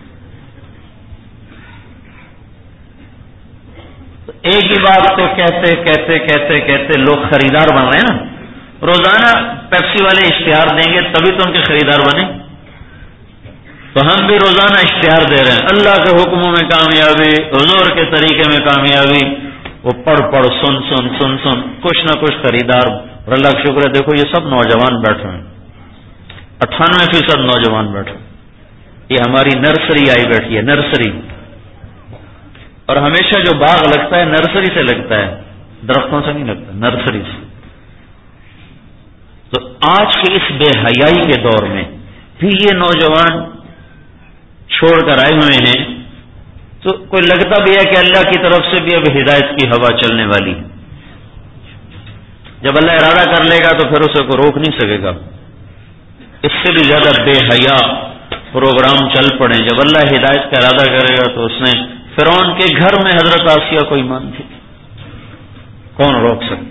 ایک ہی بات کو کہتے کہتے کہتے کہتے لوگ خریدار بن رہے ہیں نا. روزانہ پیپسی والے اشتہار دیں گے تبھی تو ان کے خریدار بنے. تو ہم بھی روزانہ اشتہار دے رہے ہیں، اللہ کے حکموں میں کامیابی، حضور کے طریقے میں کامیابی. وہ پڑھ پڑھ سن سن سن سن کچھ نہ کچھ خریدار. اور اللہ کا شکر ہے، دیکھو یہ سب نوجوان بیٹھے ہیں، اٹھانوے فیصد نوجوان بیٹھے. یہ ہماری نرسری آئی بیٹھی ہے، نرسری. اور ہمیشہ جو باغ لگتا ہے نرسری سے لگتا ہے، درختوں سے نہیں لگتا، نرسری سے. تو آج کے اس بے حیائی کے دور میں بھی یہ نوجوان چھوڑ کر آئے ہوئے ہیں، تو کوئی لگتا بھی ہے کہ اللہ کی طرف سے بھی اب ہدایت کی ہوا چلنے والی ہے. جب اللہ ارادہ کر لے گا تو پھر اسے کوئی روک نہیں سکے گا. اس سے بھی زیادہ بے حیا پروگرام چل پڑے. جب اللہ ہدایت کا ارادہ کرے گا تو اس نے فرعون کے گھر میں حضرت آسیہ کو ایمان دی، کون روک سکتا؟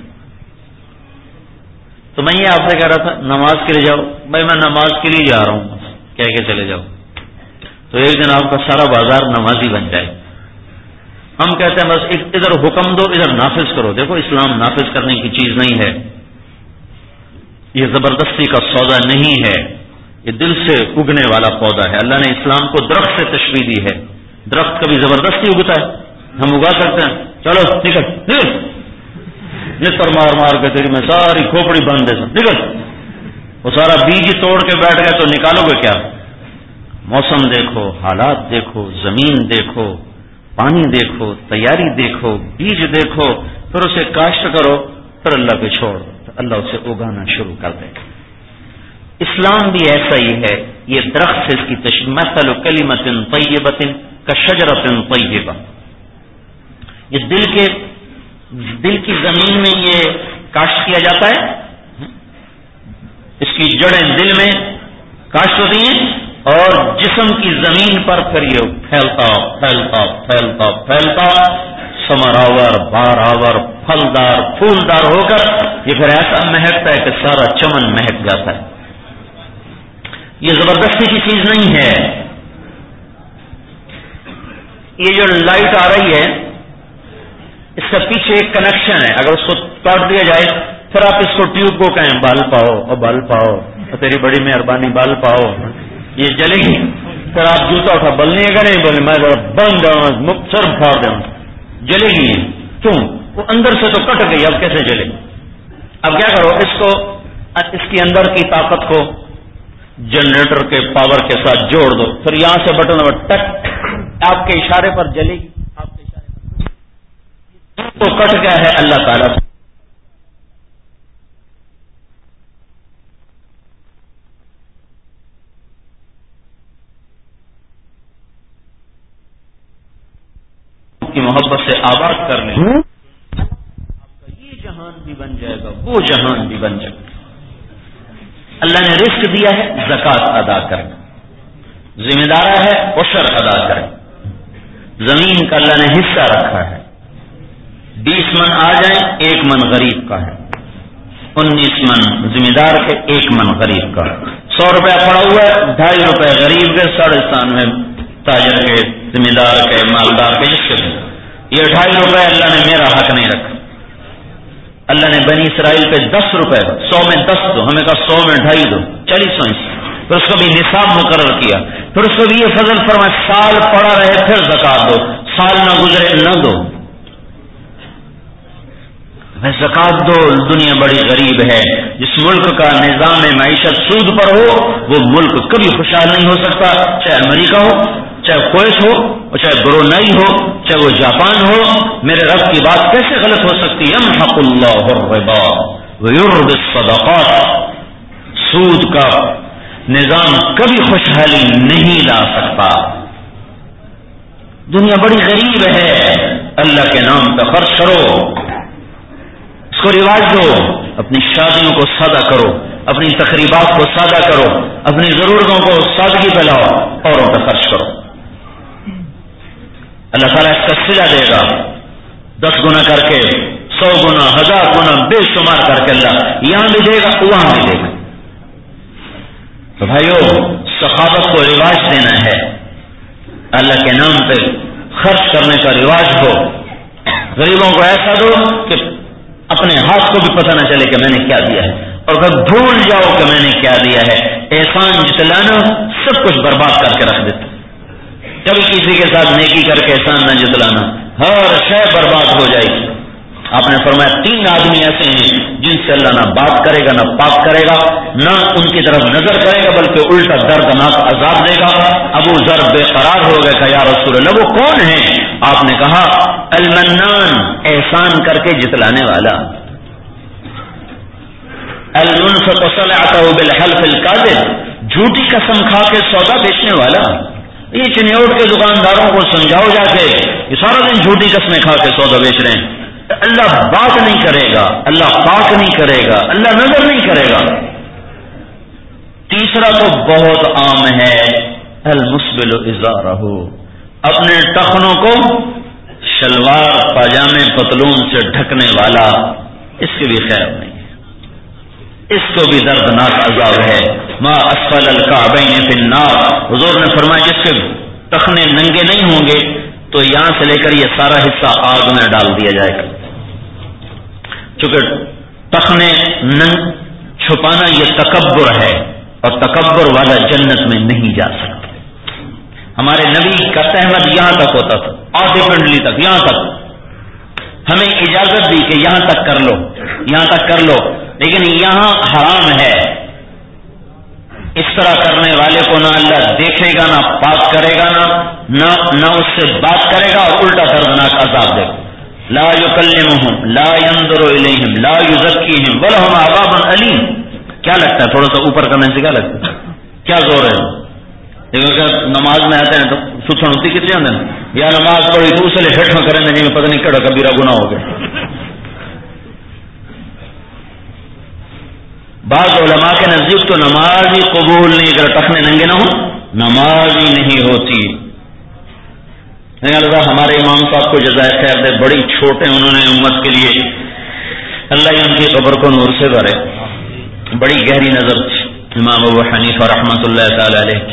تو میں یہ آپ سے کہہ رہا تھا نماز کے لیے جاؤ. بھائی میں نماز کے لیے جا رہا ہوں، کہہ کے چلے جاؤ تو ایک دن آپ کا سارا بازار نمازی بن جائے. ہم کہتے ہیں بس ادھر حکم دو ادھر نافذ کرو. دیکھو اسلام نافذ کرنے کی چیز نہیں ہے، یہ زبردستی کا سودا نہیں ہے، یہ دل سے اگنے والا پودا ہے. اللہ نے اسلام کو درخت سے تشبیہ دی ہے. درخت کبھی زبردستی اگتا ہے؟ ہم اگا سکتے ہیں؟ چلو نکل نکل، جس پر مار مار کے تیری میں ساری کھوپڑی بند دے سکتا، نکل. وہ سارا بیج ہی توڑ کے بیٹھ گئے تو نکالو گے کیا؟ موسم دیکھو، حالات دیکھو، زمین دیکھو، پانی دیکھو، تیاری دیکھو، بیج دیکھو، پھر اسے کاشت کرو، پھر اللہ پہ چھوڑ دو تو اللہ اسے اگانا شروع کر دے گا. اسلام بھی ایسا ہی ہے. یہ درخت سے اس کی تشبیہ، مثل کلمۃ طیبۃ کشجرۃ طیبہ. یہ دل کے دل کی زمین میں یہ کاشت کیا جاتا ہے، اس کی جڑیں دل میں کاشت ہوتی ہیں اور جسم کی زمین پر پھر یہ پھیلتا پھیلتا پھیلتا پھیلتا ثمراور باراور پھلدار پھولدار ہو کر یہ پھر ایسا مہکتا ہے کہ سارا چمن مہک جاتا ہے. یہ زبردستی کی چیز نہیں ہے. یہ جو لائٹ آ رہی ہے اس کا پیچھے ایک کنیکشن ہے، اگر اس کو کاٹ دیا جائے پھر آپ اس کو ٹیوب کو کہیں بال پاؤ اور بال پاؤ اور تیری بڑی مہربانی بال پاؤ، یہ جلے گی. پھر آپ جوتا اٹھا بلنے کا نہیں بولے میں بند جاؤں سر پھاڑ دوں، جلے گی. کیوں؟ وہ اندر سے تو کٹ گئی، اب کیسے جلے؟ اب کیا کرو، اس کو اس کے اندر کی طاقت کو جنریٹر کے پاور کے ساتھ جوڑ دو، پھر یہاں سے بٹن ٹک آپ کے اشارے پر جلے گی. آپ کے اشارے پر تو کٹ گیا ہے اللہ تعالیٰ سے. کی محبت سے آباد کر لیں، آپ کا یہ جہان بھی بن جائے گا، وہ جہان بھی بن جائے گا. اللہ نے رزق دیا ہے، زکات ادا کریں، ذمہ دار ہے عشر ادا کریں. زمین کا اللہ نے حصہ رکھا ہے، بیس من آ جائیں ایک من غریب کا ہے، انیس من ذمہ دار کے ایک من غریب کا. سو روپیہ پڑا ہوا ہے، ڈھائی روپے غریب کے، ساڑھے ستانوے تاجر کے، ذمہ دار کے، مالدار کے، جس کے. یہ ڈھائی روپے اللہ نے میرا حق نہیں رکھا. اللہ نے بنی اسرائیل پہ دس روپے، سو میں دس دو، ہمیں کہا سو میں ڈھائی دو، چالیس سو. پھر اس کو بھی نصاب مقرر کیا پھر اس کو بھی یہ فضل فرمائے سال پڑا رہے پھر زکات دو، سال نہ گزرے نہ دو، زکات دو۔ دنیا بڑی غریب ہے، جس ملک کا نظام معیشت سود پر ہو وہ ملک کبھی خوشحال نہیں ہو سکتا، چاہے امریکہ ہو، چاہے کویت ہو، اور چاہے برونائی ہو، چاہے وہ جاپان ہو۔ میرے رب کی بات کیسے غلط ہو سکتی؟ یمحق اللہ الربا ویربی الصدقات، سود کا نظام کبھی خوشحالی نہیں لا سکتا۔ دنیا بڑی غریب ہے، اللہ کے نام پہ خرچ کرو، اس کو رواج دو، اپنی شادیوں کو سادہ کرو، اپنی تقریبات کو سادہ کرو، اپنی ضرورتوں کو سادگی پہ لاؤ، اوروں پہ خرچ کرو۔ اللہ تعالیٰ اس کا صلہ دے گا، دس گنا کر کے، سو گنا، ہزار گنا، بے شمار کر کے اللہ یہاں بھی دے گا وہاں بھی دے گا۔ تو بھائیو، سخاوت کو رواج دینا ہے، اللہ کے نام پہ خرچ کرنے کا رواج ہو، غریبوں کو ایسا دو کہ اپنے ہاتھ کو بھی پتہ نہ چلے کہ میں نے کیا دیا ہے، اور پھر بھول جاؤ کہ میں نے کیا دیا ہے۔ احسان جتلانا سب کچھ برباد کر کے رکھ دیتا، کبھی کسی کے ساتھ نیکی کر کے احسان نہ جتلانا، ہر شے برباد ہو جائے گی۔ آپ نے فرمایا تین آدمی ایسے ہیں جن سے اللہ نہ بات کرے گا، نہ پاک کرے گا، نہ ان کی طرف نظر کرے گا، بلکہ الٹا دردناک عذاب دے گا۔ ابو ذر بے قرار ہو گئے کہ یا رسول اللہ وہ کون ہیں؟ آپ نے کہا المنان، احسان کر کے جتلانے والا، المنفق صلعته بالحلف الكاذب، جھوٹی قسم کھا کے سودا بیچنے والا۔ یہ چنیوٹ کے دکانداروں کو سمجھاؤ جا کے، یہ سارا دن جھوٹی قسمیں کھا کے سودا بیچ رہے ہیں، اللہ بات نہیں کرے گا، اللہ پاک نہیں کرے گا، اللہ نظر نہیں کرے گا۔ تیسرا تو بہت عام ہے، المسبل ازارہ، اپنے ٹخنوں کو شلوار پاجامے پتلون سے ڈھکنے والا، اس کی بھی خیر نہیں ہے، اس کو بھی دردناک عذاب ہے۔ ما اسفل الکعبین فی النار، حضور نے فرمایا جس کے ٹخنے ننگے نہیں ہوں گے تو یہاں سے لے کر یہ سارا حصہ آگ میں ڈال دیا جائے گا۔ چونکہ ٹخنے ننگ چھپانا یہ تکبر ہے، اور تکبر والا جنت میں نہیں جا سکتا۔ ہمارے نبی کا تہمت یہاں تک ہوتا تھا، آدھی پنڈلی تک، یہاں تک ہمیں اجازت دی کہ یہاں تک کر لو، یہاں تک کر لو، لیکن یہاں حرام ہے۔ اس طرح کرنے والے کو نہ اللہ دیکھے گا، نہ پاک کرے گا، نہ نہ اس سے بات کرے گا، اور الٹا دردناک عذاب دے گا۔ لا یکلمہم لا ینظر الیہم لا یزکیہم ولہم عذاب علیم۔ کیا لگتا ہے؟ تھوڑا سا اوپر کرنے سے کیا لگتا ہے؟ کیا زور ہے؟ لیکن نماز میں آتے ہیں تو سوچن ہوتی کتنے آتے ہیں، یا نماز پڑھی تو اسے ہٹ میں کریں گے، پتہ نہیں کہڑا کبیرہ گناہ ہو گیا۔ بعض علماء کے نزدیک تو نماز ہی قبول نہیں، اگر ٹخنے ننگے نہ ہوں نماز ہی نہیں ہوتی۔ اللہ ہمارے امام صاحب کو جزائے خیر دے، بڑی چھوٹے انہوں نے امت کے لیے، اللہ ان کی قبر کو نور سے بھرے، بڑی گہری نظر تھی امام ابو حنیفہ رحمۃ اللہ تعالی علیہ۔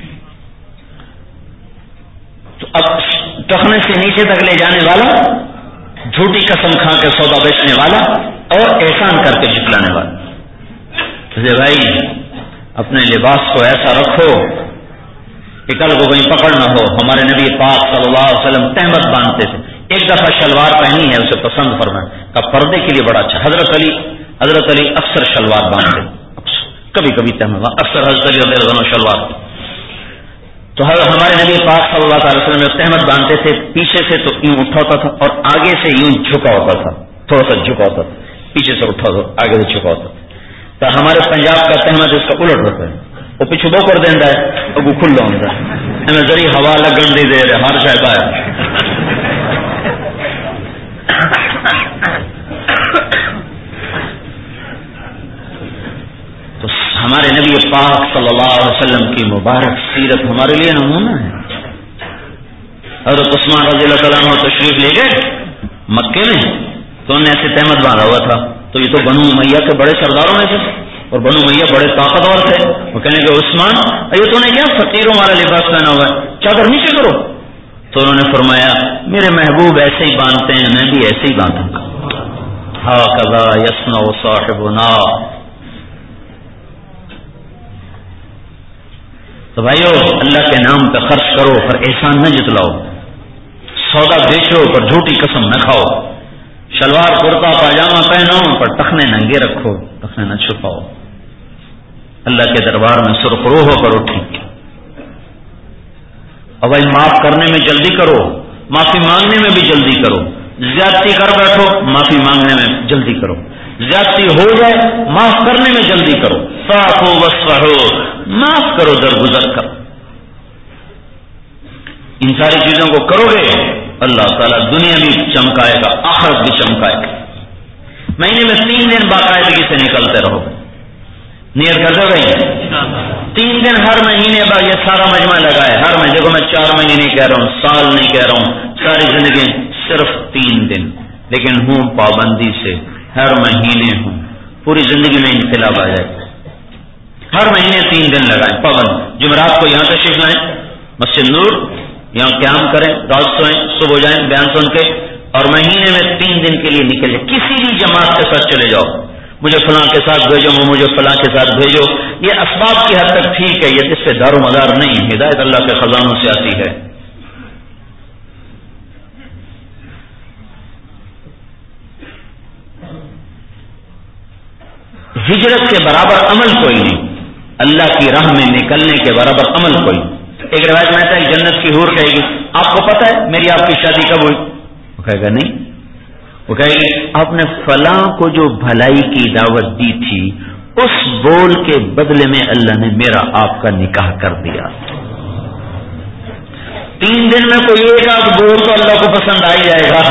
تو اب ٹخنے سے نیچے تک لے جانے والا، جھوٹی قسم کھا کے سودا بیچنے والا، اور احسان کر کے جتلانے والا۔ بھائی اپنے لباس کو ایسا رکھو کہ کل کو کہیں پکڑ نہ ہو۔ ہمارے نبی پاک صلی اللہ علیہ وسلم تہمت باندھتے تھے، ایک دفعہ شلوار پہنی ہے، اسے پسند فرمایا کہ پردے کے لیے بڑا اچھا۔ حضرت علی حضرت علی اکثر شلوار باندھتے، کبھی کبھی تہمت، اکثر حضرت علی رضی اللہ عنہ شلوار۔ تو ہمارے نبی پاک صلی اللہ علیہ وسلم جب تہمت باندھتے تھے، پیچھے سے تو یوں اٹھا ہوتا تھا اور آگے سے یوں جھکا ہوتا تھا، تھوڑا سا جھکا ہوتا تھا، پیچھے سے اٹھا ہوتا آگے سے جھکا ہوتا تھا۔ تو ہمارے پنجاب کا تہمت اس کا الٹ ہوتا ہے، وہ پیچھے بو کر دینا ہے اور وہ کھلا ہوتا ہے، ہمیں ذریعہ ہوا لگن دی دے رہے ہر شاید آیا۔ تو ہمارے نبی پاک صلی اللہ علیہ وسلم کی مبارک سیرت ہمارے لیے نمونہ ہے۔ حضرت عثمان رضی اللہ تعالیٰ عنہ تشریف لے گئے مکے میں، تو انہوں نے ایسے تہمت باندھا ہوا تھا، تو یہ تو بنو امیہ کے بڑے سرداروں میں سے، اور بنو امیہ بڑے طاقتور تھے۔ وہ کہنے کہ عثمان یہ تو نے کیا فقیروں والا لباس پہنا ہوا ہے، چادر نیچے کرو۔ تو انہوں نے فرمایا میرے محبوب ایسے ہی باندھتے ہیں، میں بھی ایسے ہی باندھوں گا۔ ہاکذا یصنع صاحبنا۔ تو بھائیو اللہ کے نام پہ خرچ کرو پر احسان نہ جتلاؤ، سودا بیچو پر جھوٹی قسم نہ کھاؤ، شلوار کرتا پاجامہ پہنو پر ٹخنے ننگے رکھو، ٹخنے نہ چھپاؤ، اللہ کے دربار میں سرخرو ہو کر اٹھیں۔ اور بھائی معاف کرنے میں جلدی کرو، معافی مانگنے میں بھی جلدی کرو، زیادتی کر بیٹھو معافی مانگنے میں جلدی کرو، زیادتی ہو جائے معاف کرنے میں جلدی کرو، فاعفوا واصفحوا، معاف کرو درگزر کرو۔ ان ساری چیزوں کو کرو گے اللہ تعالیٰ دنیا بھی چمکائے گا، آخرت بھی چمکائے گا۔ مہینے میں تین دن باقاعدگی سے نکلتے رہو، نیت کر دو بھائی تین دن ہر مہینے بعد یہ سارا مجمع لگا ہے، ہر مہینے کو میں چار مہینے نہیں کہہ رہا ہوں، سال نہیں کہہ رہا ہوں، ساری زندگی صرف تین دن، لیکن ہوں پابندی سے، ہر مہینے ہوں، پوری زندگی میں انقلاب آ جائے۔ ہر مہینے تین دن لگائیں پابند، جمعرات کو یہاں تشریف لائیں مسجد نور، یہاں قیام کریں، رات سوئیں، صبح جائیں بیان سن کے، اور مہینے میں تین دن کے لیے نکل جائیں، کسی بھی جماعت کے ساتھ چلے جاؤ، مجھے فلاں کے ساتھ بھیجو، مجھے فلاں کے ساتھ بھیجو، یہ اسباب کی حد تک ٹھیک ہے، یہ اس پہ دار و مدار نہیں، ہدایت اللہ کے خزانوں سے آتی ہے۔ ہجرت کے برابر عمل کوئی نہیں، اللہ کی راہ میں نکلنے کے برابر عمل کوئی نہیں۔ ایک روایت میں آتا ہے جنت کی حور کہے گی آپ کو پتا ہے میری آپ کی شادی کب ہوئی؟ وہ کہے گا نہیں، وہ کہے گی آپ نے فلاں کو جو بھلائی کی دعوت دی تھی اس بول کے بدلے میں اللہ نے میرا آپ کا نکاح کر دیا۔ تین دن میں کوئی ایک آدھ بول تو اللہ کو پسند آ ہی جائے گا۔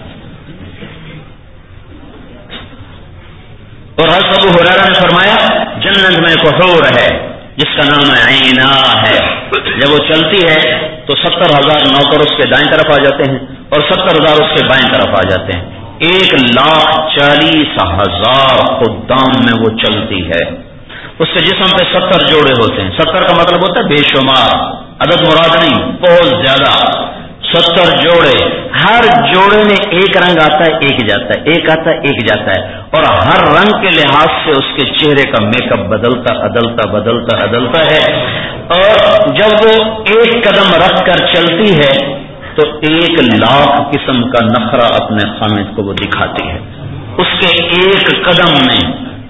اور حضرت ابو ہریرہ نے فرمایا جنت میں ایک حور ہے جس کا نام عینا ہے، جب وہ چلتی ہے تو ستر ہزار نوکر اس کے دائیں طرف آ جاتے ہیں اور ستر ہزار اس کے بائیں طرف آ جاتے ہیں، ایک لاکھ چالیس ہزار خدام میں وہ چلتی ہے، اس کے جسم پہ ستر جوڑے ہوتے ہیں، ستر کا مطلب ہوتا ہے بے شمار، عدد مراد نہیں، بہت زیادہ، ستر جوڑے، ہر جوڑے میں ایک رنگ آتا ہے ایک جاتا ہے، ایک آتا ہے ایک جاتا ہے، اور ہر رنگ کے لحاظ سے اس کے چہرے کا میک اپ بدلتا بدلتا بدلتا بدلتا ہے، اور جب وہ ایک قدم رکھ کر چلتی ہے تو ایک لاکھ قسم کا نخرہ اپنے خامد کو وہ دکھاتی ہے، اس کے ایک قدم میں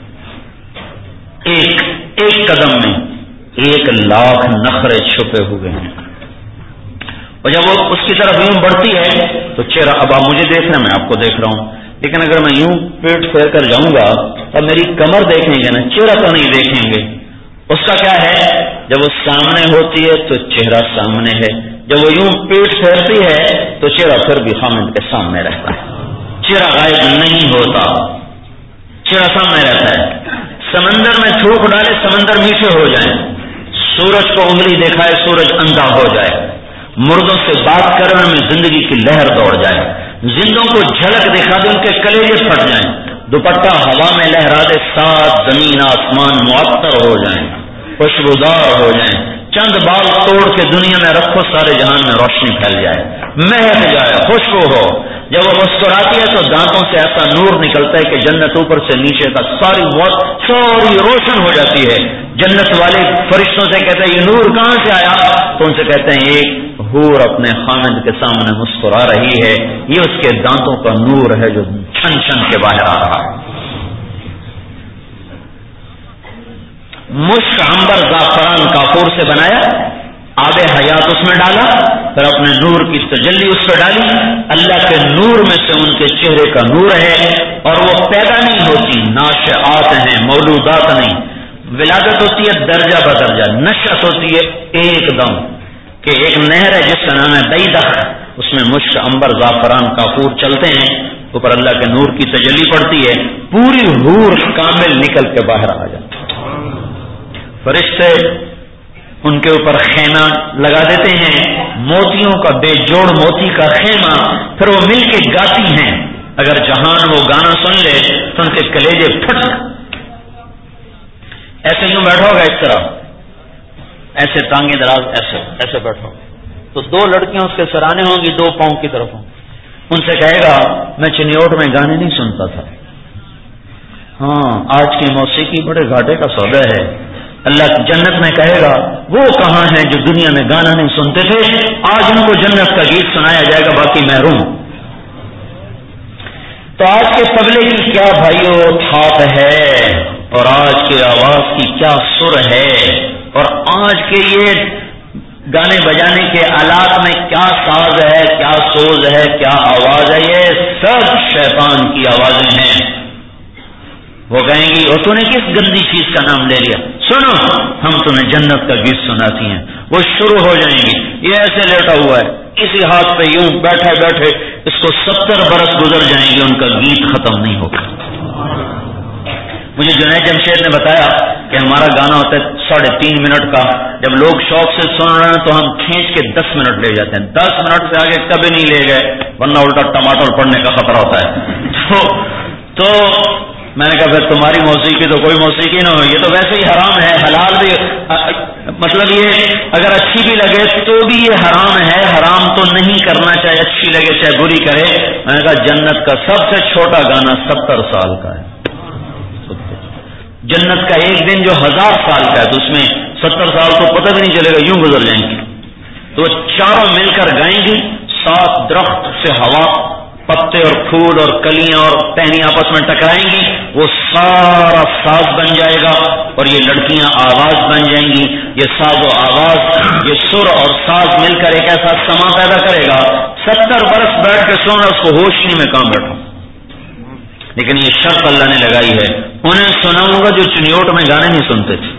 ایک ایک قدم میں ایک لاکھ نخرے چھپے ہوئے ہیں، اور جب وہ اس کی طرف یوں بڑھتی ہے تو چہرہ، اب آپ مجھے دیکھ رہے ہیں میں آپ کو دیکھ رہا ہوں، لیکن اگر میں یوں پیٹ پھیر کر جاؤں گا اب میری کمر دیکھیں گے نا، چہرہ تو نہیں دیکھیں گے۔ اس کا کیا ہے جب وہ سامنے ہوتی ہے تو چہرہ سامنے ہے، جب وہ یوں پیٹ پھیرتی ہے تو چہرہ پھر بھی خامد کے سامنے رہتا ہے، چہرہ غائب نہیں ہوتا، چہرہ سامنے رہتا ہے۔ سمندر میں تھوک ڈالے سمندر میٹھے ہو جائیں، سورج کو انگلی دکھائے سورج اندھا ہو جائے، مردوں سے بات کرنے میں زندگی کی لہر دوڑ جائے، زندوں کو جھلک دکھا دے ان کے کلیجے پھٹ جائیں، دوپٹہ ہوا میں لہرا دے سات زمین آسمان معطر ہو جائیں، خوشبودار ہو جائیں، چند بال توڑ کے دنیا میں رکھو سارے جہان میں روشنی پھیل جائے، مہک جائے، خوشبو ہو، جب وہ مسکراتی ہے تو دانتوں سے ایسا نور نکلتا ہے کہ جنت اوپر سے نیچے تک ساری موت ساری روشن ہو جاتی ہے۔ جنت والے فرشتوں سے کہتے ہیں یہ نور کہاں سے آیا؟ تو ان سے کہتے ہیں ایک حور اپنے خامد کے سامنے مسکرا رہی ہے، یہ اس کے دانتوں کا نور ہے جو چھن چھن کے باہر آ رہا ہے۔ مشک عنبر زعفران کافور سے بنایا، آب حیات اس میں ڈالا، پھر اپنے نور کی تجلی اس پہ ڈالی، اللہ کے نور میں سے ان کے چہرے کا نور ہے، اور وہ پیدا نہیں ہوتی، ناشئات ہیں، مولودات نہیں، ولادت ہوتی ہے درجہ بدرجہ، نشأت ہوتی ہے ایک دم، کہ ایک نہر ہے جس کا نام ہے بیدخ، اس میں مشک عنبر زعفران کافور چلتے ہیں، اوپر اللہ کے نور کی تجلی پڑتی ہے، پوری حور کامل نکل کے باہر آ جاتی، فرشتے ان کے اوپر خیمہ لگا دیتے ہیں، موتیوں کا بے جوڑ موتی کا خیمہ، پھر وہ مل کے گاتی ہیں، اگر جہان وہ گانا سن لے تو ان کے کلیجے پھٹ، ایسے یوں بیٹھو گا اس طرح، ایسے ٹانگیں دراز، ایسے ایسے بیٹھو تو دو لڑکیاں اس کے سرانے ہوں گی، دو پاؤں کی طرف ہوں، ان سے کہے گا میں چنیوٹ میں گانے نہیں سنتا تھا، ہاں آج کی موسیقی بڑے گھاٹے کا سودا ہے، اللہ جنت میں کہے گا وہ کہاں ہیں جو دنیا میں گانا نہیں سنتے تھے، آج ان کو جنت کا گیت سنایا جائے گا، باقی محروم۔ تو آج کے تبلے کی کیا بھائیو تھاپ ہے، اور آج کے آواز کی کیا سر ہے، اور آج کے یہ گانے بجانے کے آلات میں کیا ساز ہے، کیا سوز ہے، کیا آواز ہے، یہ سب شیطان کی آوازیں ہیں۔ وہ کہیں گی اور تو نے کس گندی چیز کا نام لے لیا، سنو ہم تمہیں جنت کا گیت سناتی ہیں۔ وہ شروع ہو جائیں گی، یہ ایسے لیٹا ہوا ہے اسی ہاتھ پہ یوں بیٹھے بیٹھے اس کو ستر برس گزر جائیں گے، ان کا گیت ختم نہیں ہوگا۔ مجھے جنید جمشید نے بتایا کہ ہمارا گانا ہوتا ہے ساڑھے تین منٹ کا، جب لوگ شوق سے سن رہے ہیں تو ہم کھینچ کے دس منٹ لے جاتے ہیں، دس منٹ سے آگے کبھی نہیں لے گئے ورنہ الٹا ٹماٹر پڑنے کا خطرہ ہوتا ہے۔ تو, تو میں نے کہا پھر تمہاری موسیقی تو کوئی موسیقی نہ ہو، یہ تو ویسے ہی حرام ہے، حلال بھی مطلب یہ اگر اچھی بھی لگے تو بھی یہ حرام ہے، حرام تو نہیں کرنا، چاہے اچھی لگے چاہے بری کرے۔ میں نے کہا جنت کا سب سے چھوٹا گانا ستر سال کا ہے، جنت کا ایک دن جو ہزار سال کا ہے، تو اس میں ستر سال کو پتہ بھی نہیں چلے گا، یوں گزر جائیں گے۔ تو چاروں مل کر گائیں گی، سات درخت سے ہوا، پتے اور پھول اور کلیاں اور ٹہنی آپس میں ٹکرائیں گی، وہ سارا ساز بن جائے گا، اور یہ لڑکیاں آواز بن جائیں گی۔ یہ ساز و آواز، یہ سر اور ساز مل کر ایک ایسا سما پیدا کرے گا، ستر برس بیٹھ کے سونا اس کو ہوش نہیں میں کہاں بیٹھوں۔ لیکن یہ شرط اللہ نے لگائی ہے، انہیں سناؤں گا جو چنیوٹ میں گانے نہیں سنتے تھے،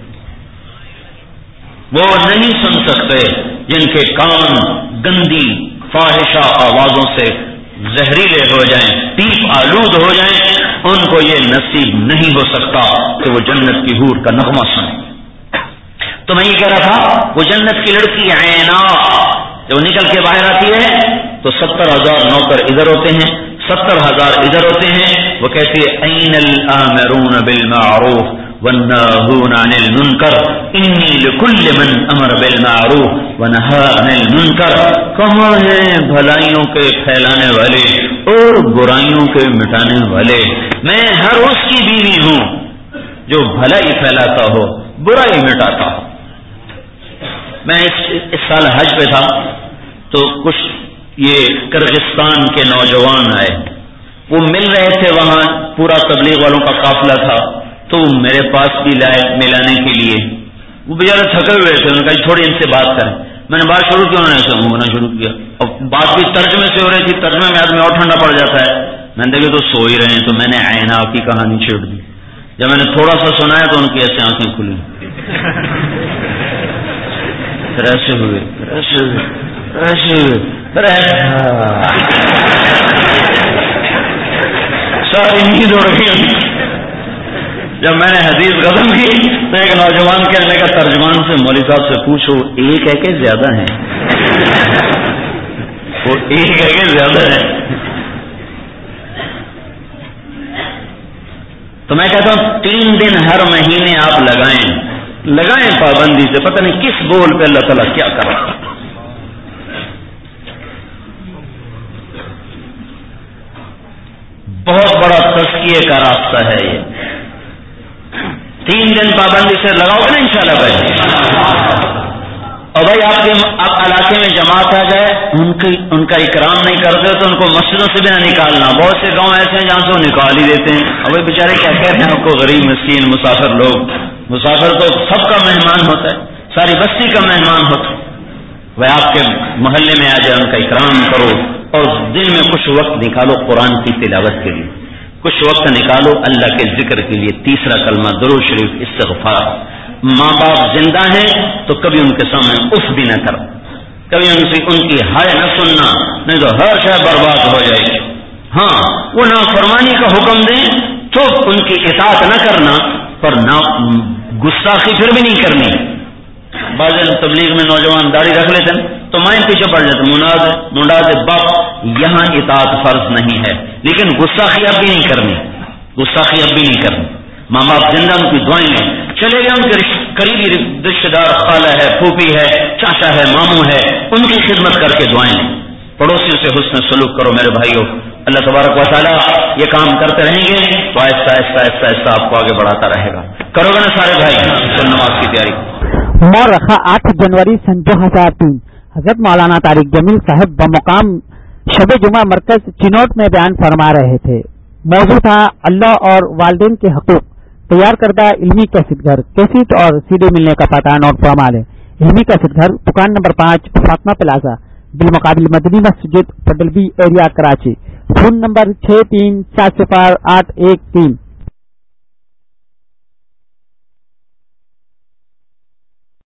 وہ نہیں سن سکتے جن کے کان گندی فاحشہ آوازوں سے زہریلے ہو جائیں، پیپ آلود ہو جائیں، ان کو یہ نصیب نہیں ہو سکتا کہ وہ جنت کی حور کا نغمہ سنیں۔ تو میں یہ کہہ رہا تھا وہ جنت کی لڑکی عینا جب نکل کے باہر آتی ہے تو ستر ہزار نوکر ادھر ہوتے ہیں، ستر ہزار ادھر ہوتے ہیں، وہ کہتی ہے این الآمرون بالمعروف والناہون عن المنکر انی لکل من امر بالمعروف ونہا عن المنکر۔ کہاں ہیں بھلائیوں کے پھیلانے والے اور برائیوں کے مٹانے والے؟ میں ہر اس کی بیوی ہوں جو بھلائی پھیلاتا ہو، برائی مٹاتا ہو۔ میں اس, اس سال حج پہ تھا تو کچھ یہ کرغستان کے نوجوان آئے، وہ مل رہے تھے، وہاں پورا تبلیغ والوں کا قافلہ تھا، تو میرے پاس بھی لائے ملانے کے لیے۔ وہ بیچارے تھکے ہوئے تھے، انہوں نے کہا تھوڑی ان سے بات کریں۔ میں نے بات شروع کی، انہوں نے ایسے گھومنا شروع کیا، اور بات بھی ترجمے سے ہو رہی تھی، ترجمے میں آدمی اور ٹھنڈا پڑ جاتا ہے۔ میں نے دیکھا تو سو ہی رہے ہیں، تو میں نے عینا کی کہانی چھیڑ دی۔ جب میں نے تھوڑا سا سنایا تو ان کی ایسے آنکھیں کھلی، پھر ایسے ہوئے پھر ایسے ہوئے پھر ایسے ہوئے پھر ساری نیند اڑ گئی۔ جب میں نے حدیث ختم کی تو ایک نوجوان کہنے لگا ترجمان سے، مولوی صاحب سے پوچھو ایک ہے کہ زیادہ ہیں؟ وہ ایک ہے کہ زیادہ ہے؟ تو میں کہتا ہوں تین دن ہر مہینے آپ لگائیں لگائیں پابندی سے، پتہ نہیں کس بول پہ اللہ تعالیٰ کیا کر رہا ہے۔ بہت بڑا تزکیے کا راستہ ہے یہ، تین دن پابندی سے لگاؤ گے نا انشاءاللہ بھائی۔ اور بھائی آپ کے آپ علاقے میں جماعت آ جائے، ان کی ان کا اکرام نہیں کرتے تو ان کو مسجدوں سے بھی نہ نکالنا۔ بہت سے گاؤں ایسے ہیں جہاں سے وہ نکال ہی دیتے ہیں۔ اب بھائی بیچارے کیا کہہ رہے ہیں آپ کو، غریب مسکین مسافر لوگ، مسافر تو سب کا مہمان ہوتا ہے، ساری بستی کا مہمان ہوتا ہے۔ وہ آپ کے محلے میں آ جائے، ان کا اکرام کرو، اور دن میں کچھ وقت نکالو قرآن کی تلاوت کے لیے، کچھ وقت نکالو اللہ کے ذکر کے لیے، تیسرا کلمہ درود شریف استغفار۔ ماں باپ زندہ ہیں تو کبھی ان کے سامنے اف بھی نہ کرو، کبھی ان سے ان کی ہائے نہ سننا، نہیں تو ہر شے برباد ہو جائے گی۔ ہاں وہ نافرمانی کا حکم دیں تو ان کی اطاعت نہ کرنا، پر نہ گستاخی پھر بھی نہیں کرنی۔ بعض تبلیغ میں نوجوان داڑھی رکھ لیتے ہیں تو مائن پیچھے پڑ جاتے، مناز منڈاز باپ، یہاں اطاعت فرض نہیں ہے، لیکن گستاخی اب بھی نہیں کرنی، گستاخی اب بھی نہیں کرنی۔ ماں باپ زندہ، ان کی دعائیں لیں، چلے گئے ان کے قریبی رشتے دار، خالہ ہے، پھوپھی ہے، چاچا ہے، ماموں ہے، ان کی خدمت کر کے دعائیں لیں۔ پڑوسیوں سے حسن سلوک کرو میرے بھائیوں، اللہ تبارک و تعالیٰ یہ کام کرتے رہیں گے تو آہستہ آہستہ آہستہ آہستہ آپ کو آگے بڑھاتا رہے گا. کرو گے نا سارے بھائی سن نماز کی تیاری. مورخہ آٹھ جنوری سن دو ہزار تین حضرت مولانا طارق جمیل صاحب بمقام شب جمعہ مرکز چنوٹ میں بیان فرما رہے تھے. موضوع تھا اللہ اور والدین کے حقوق. تیار کردہ علمی کیسٹ گھر کیسٹ اور سی ڈی ملنے کا پتہ نوٹ فرما لیں. علمی کیسٹ گھر دکان نمبر پانچ فاطمہ پلازا بالمقابل مدنی مسجد پڈل B area Karachi. Phone number چھ تین سات صفر آٹھ ایک تین.